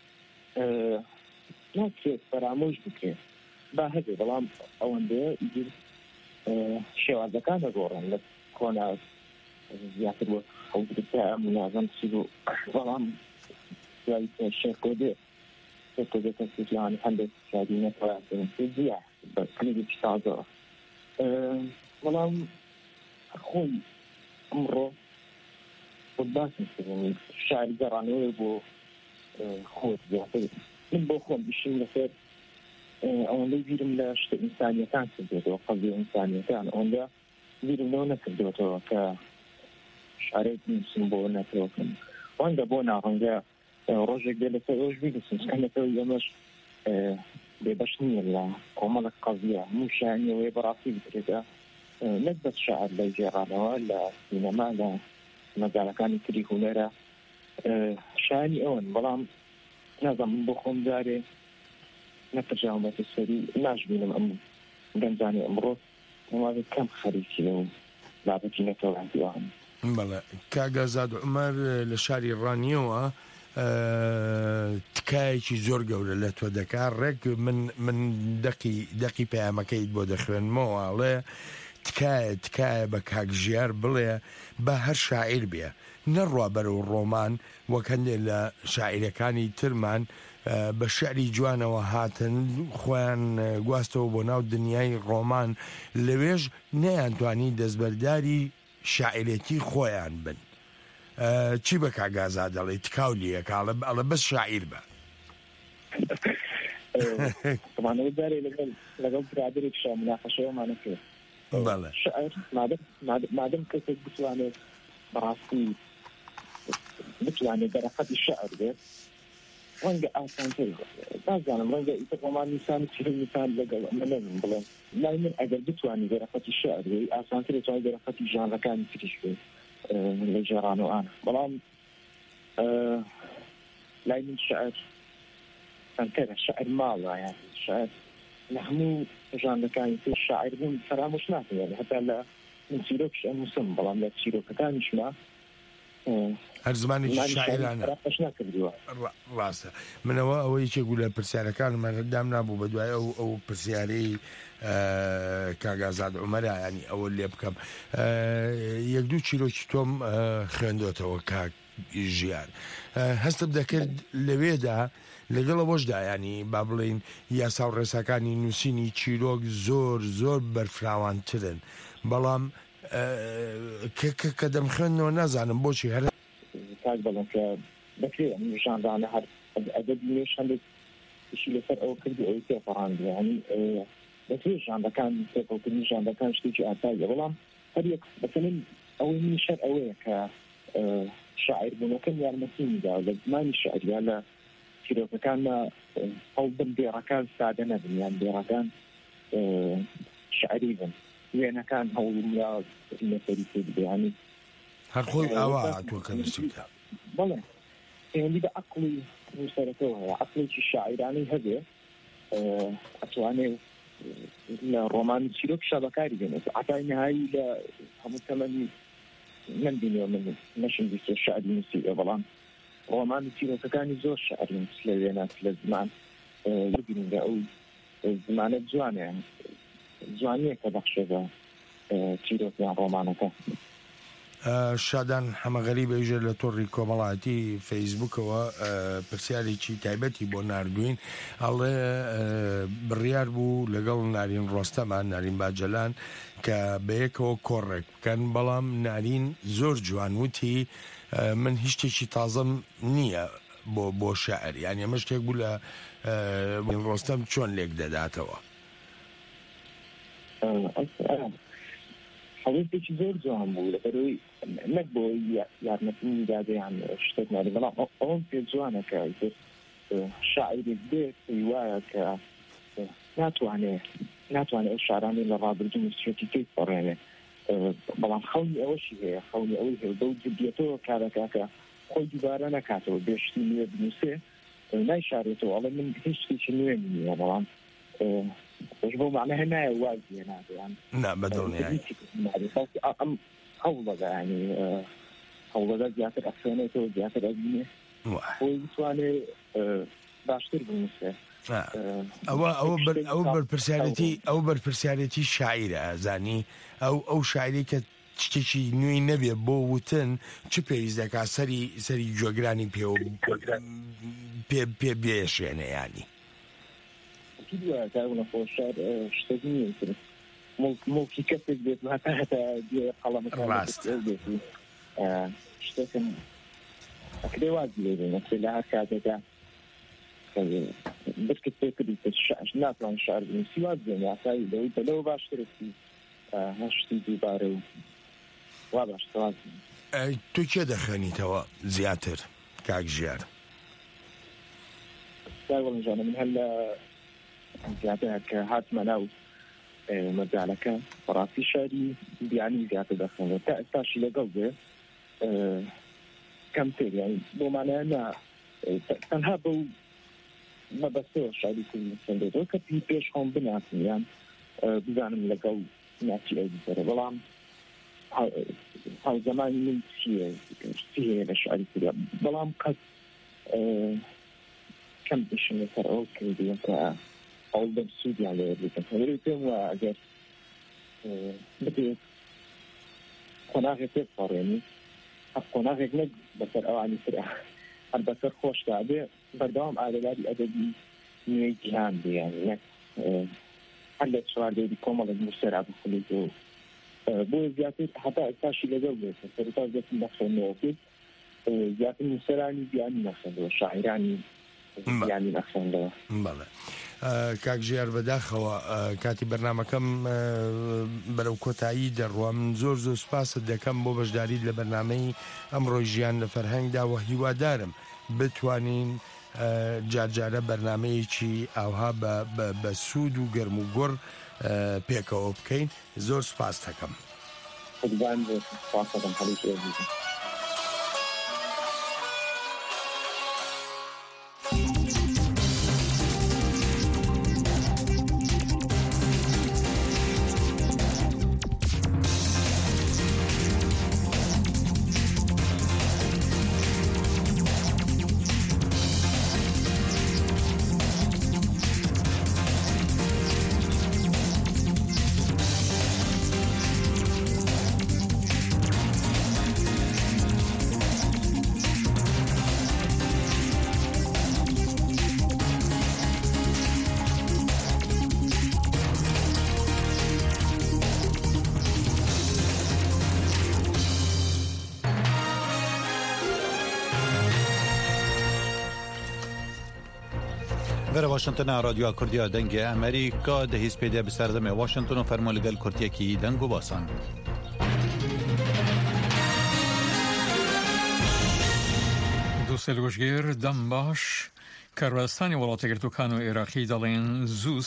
ناکرێت فەرامۆش بکرێت با هەبێ بەڵام ئەوەندەیە ئیدر شێوازەکان دەگۆڕن لە کۆنا زیاتر بۆ هەڵگرتە منازەم چی بوو بەڵام شێرکۆدێ کەسێکیانی هەندێک شادی نەتوانێت زیە بەکنێکی تازەوە بەڵام خۆی ئەمڕۆ باسی شاعری گەڕانەوەی بۆ خۆت زیاتر من بۆ خۆم بشین لەسەر ئەوەندەی بیرم لە شتە ئینسانیەکان کردێتەوە قەزی ئینسانیەکان ئەوەندە بیرم لەوە نەکردێتەوە کە شارێک نووسم بۆ نەتەوەکەم وەندە بۆ ناڕەنگە ڕۆژێک دێ لەسەر ئەوش بیرسم کەمەکەوەی ئەمەش بێبەش نییە لە کۆمەڵک قەزیە هەموو شایانیەوەی بەڕاستی بکرێتە نەک بەس شاعر لە گێڕانەوە لە سینەما لە مەجاڵەکانی تری هونەرە شایانی ئەوەن بەڵام نازانم من بۆ خۆم جارێ نەتەرجاومەتە سەری ناشبینم ئەم گەنجانی ئەمڕۆ وڵاتێک کەم خەریکی لەو بابەتی نەتەوەییوان بەڵێ کاگازاد عومەر لە شاری ڕانیەوە تکایەکی زۆر گەورە لە تۆ دەکات ڕێک من دەقی پەیامەکەیت بۆ دەخوێنمەوەڵێ تکایە بە کاکژیار بڵێ بە هەر شاعیر بێ نەڕوا بەرەو ڕۆمان وەکەندێ لە شاعیرەکانی ترمان بە شعری جوانەوە هاتن خۆیان گواستەوە بۆ ناو دنیای ڕۆمان لەوێژ نەیانتوانی دەستبەرداری شاعیرەتی خۆیان بن چی بە کاگازا دەڵێ تکاولیە کاڵە ئەڵە بەس شاعیر بە دارێ لەگەڵ برادێک شە مناقەشەوەمانە کرد شاعر مادەم کەسێک بتوانێت بەڕاستی بتوانێت دەرەقەتی شعر بێت ڕەنگە ئاسانتر نازانم ڕەنگە ئیتر ڕۆمان نیسانی چیرمیسان لەگەڵ ئەمە بڵێن لای من ئەگەر بتوانی دەرەقەتی شعر بێت ئاسانتر توانێت دەرەقەتی ژانرەکانی تریش بێت لە جێڕانەوەیان بەڵام لای من شعر ئەنکەرە شعر ماڵە یان شعر لە هەموو ژانرەکانی تر شاعر بوون فەرامۆش ناکرێت هەتا لە من چیرۆکش ئەنووسم بەڵام لە چیرۆکەکانیشما هەر زمانێکی شاعرانە ڕاستە منەوە ئەوەی چێگو لە پرسیارەکانمان دام نابوو بە دوای ئەو پرسیارەی کاگازاد عومەرە ینی ئەوە لێ بکەم یەک دوو چیرۆکی تۆم خوێندۆتەوە کاک ژیان هەستم دەکرد لەوێدا لەگەڵ ئەوەشدا ینی با بڵێن یاسا و ڕێساکانی نووسینی چیرۆک زۆر بەرفراوانترن بەڵام کە دەمخوێنەوە نازانم بۆچی هەر کاک بەڵام کە دەکرێت ژاندانە هەر ئەدەبی نوێش هەندێک شی لەسەر ئەوە کردی ئەوی تێپەڕاند ینی دەکرێت ژاندەکان تێپەڵکردنی ژاندەکان شتێکی ئاساییە بەڵام هەر یەک بەسەرین ئەوەی نیشەر ئەوەیە کە شاعر بوونەکەم یارمەتیمیدا لە زمانی شعریا لە چیرۆکەکانمە هەڵبن بێڕەکان سادە نەبن یان بێڕەکان شعری بن وێنەکان هەوڵیا لەسەری بێانی هەر خۆی ئاوا هاتووەکە بەڵێ پەیوەندی بە عەقڵی نووسەرەکەەوە هەیە عەقڵێکی شاعیرانەی هەبێ ئەتوانێت لە ڕۆمان چیرۆک شەبەکاری بێنێت عتای نهایی لە هەموو تەمەنی من بینەوە من نەشم بیست شعری نووسیوە بەڵام ڕۆمان چیرۆکەکانی زۆر شعری نووس لە وێنات لە زمان ببینین لە ئەو زمانە جوانیان جوانیە کە بەخشە بە چیرۆکیان ڕۆمانەکە. شادان حەمەغەری بەیژە لە تۆڕی کۆمەڵاتی فەیسبوکەوە پرسیارێکی تایبەتی بۆ نردوین ئەڵێ بڕیار بوو لەگەڵ نارین ڕۆستەمان نارین باجەلان کە بەیەکەوە کۆڕێک بکەن بەڵام نارین زۆر جوان وتی من هیچ شتێکی تازەم نییە بۆ شاعر یان ئەمە شتێک بوو لە ڕۆستەم چۆن لێک دەداتەوە. حەوێستێکی زۆر جوان بوو لەبەرەوەی نەک بۆ یارمەتنی دادەیان شتێک نادێ بەڵام ئەوم پێ جوانە کە شاعرێک بێت وایە کە ناتوانێت ئەو شارانی لە ڕابردوو نووسێتی تێک بەڕێنێ بەڵام خەونی ئەوەشی هەیە خەونی ئەوەی هەیە بەو جدیەتەوە کارەکە خۆی دووبارە نەکاتەوە بێشتی نوێ بنووسێ نایشارێتەوە ئەڵێ من هیچ شتێکی نوێ نییە بەڵام بۆ معنە هەنایە وازیە نادەیان نا بەدڵنیایی ئەم هەوڵەدا ینی هەوڵەدا زیاتر ئەفێنێتەوە زیاتر ئەبینێ خۆی بتوانێت باشتر بنووسێ. ئەو بەرپرسیارەتی شاعیرە ئازانی ئەو شاعری کە شتێکی نوێی نەبێ بۆ وتن چ پێویست دەکا سەری جۆگرانی پێ بێشێنە ینی خۆشار شتێک نیە مڵکی کەسێک بێت هەتا قەڵەمەکان بێت شتێکم ئەکرێ وازی لێبێنە لە هەر کاتێکدا برکت پێ کردی ناتوان شعر بنووسی واز بێنێ ئاسایی لەوەی بەلەوە باشترێتی هەشتی دووبارە و وا باشتر واز تۆ کێ دەخەنیتەوە زیاتر کاک ژیار؟ وەڵنجانە من هەر لە زیاتر کە هاتمە ناو مەجالەکە بەڕاستی شاری بیانی زیاتر دەخەنێت تا ئێستاشی لەگەڵ بێ کەمتر یانی بۆ مانایە تەنها بەو مەبەستەوە شاری کوردی سندێتەوە کە پێش خۆم بناسم یان بزانم لەگەڵ ناچی ئەو بسەرە بەڵام هاوزەمانی من چی هەیە لە شاری کوردیا بەڵام قەت کەم بشم لەسەر ئەو کردیە کە ئەو دەم سوودیان لێ بکەم هەوێ پێم وە ئەگەر بێت قۆناغێک پێ بپەڕێنی قۆناغێک نەک بەسەر ئەوانی ترە هەر بەسەر خۆشدا بێ بەردەوام ئاگاداری ئەدەبی نوێی جیهان بێ یانی نەک هەر لە چواردەیەری کۆمەڵێک نووسەرا بخولێتەوە بۆ زیاتر هەتا ئێستاشی لەگەڵ بێت سەرەتا دەستم بەخێنەوە بێت زیاتر نووسەرانی بیانی نەخێنەوە شاعرانی بیانی نەخێنەوە. بەڵێ کاک ژیار بەداخەوە کاتی بەرنامەکەم بەرەو کۆتایی دەڕوە من زۆر سوپاست دەکەم بۆ بەشداریت لە بەرنامەی ئەمڕۆی ژیان لە فەرهەنگدا و هیوادارم بتوانین جارجارە بەرنامەیەکی ئاوها بە سوود و گەرم و گۆڕ پێکەوە بکەین. زۆر سوپاس دەکەم. برای واشنگتن رادیو کردیا دنگ امریکا ده هیس پیدا بسردم واشنگتن و فرمان لگل کردیا کی دنگو باسن. دوست لگوشگیر دم باش کاربستانی ولایت گرتوکان و عراقی دلین زو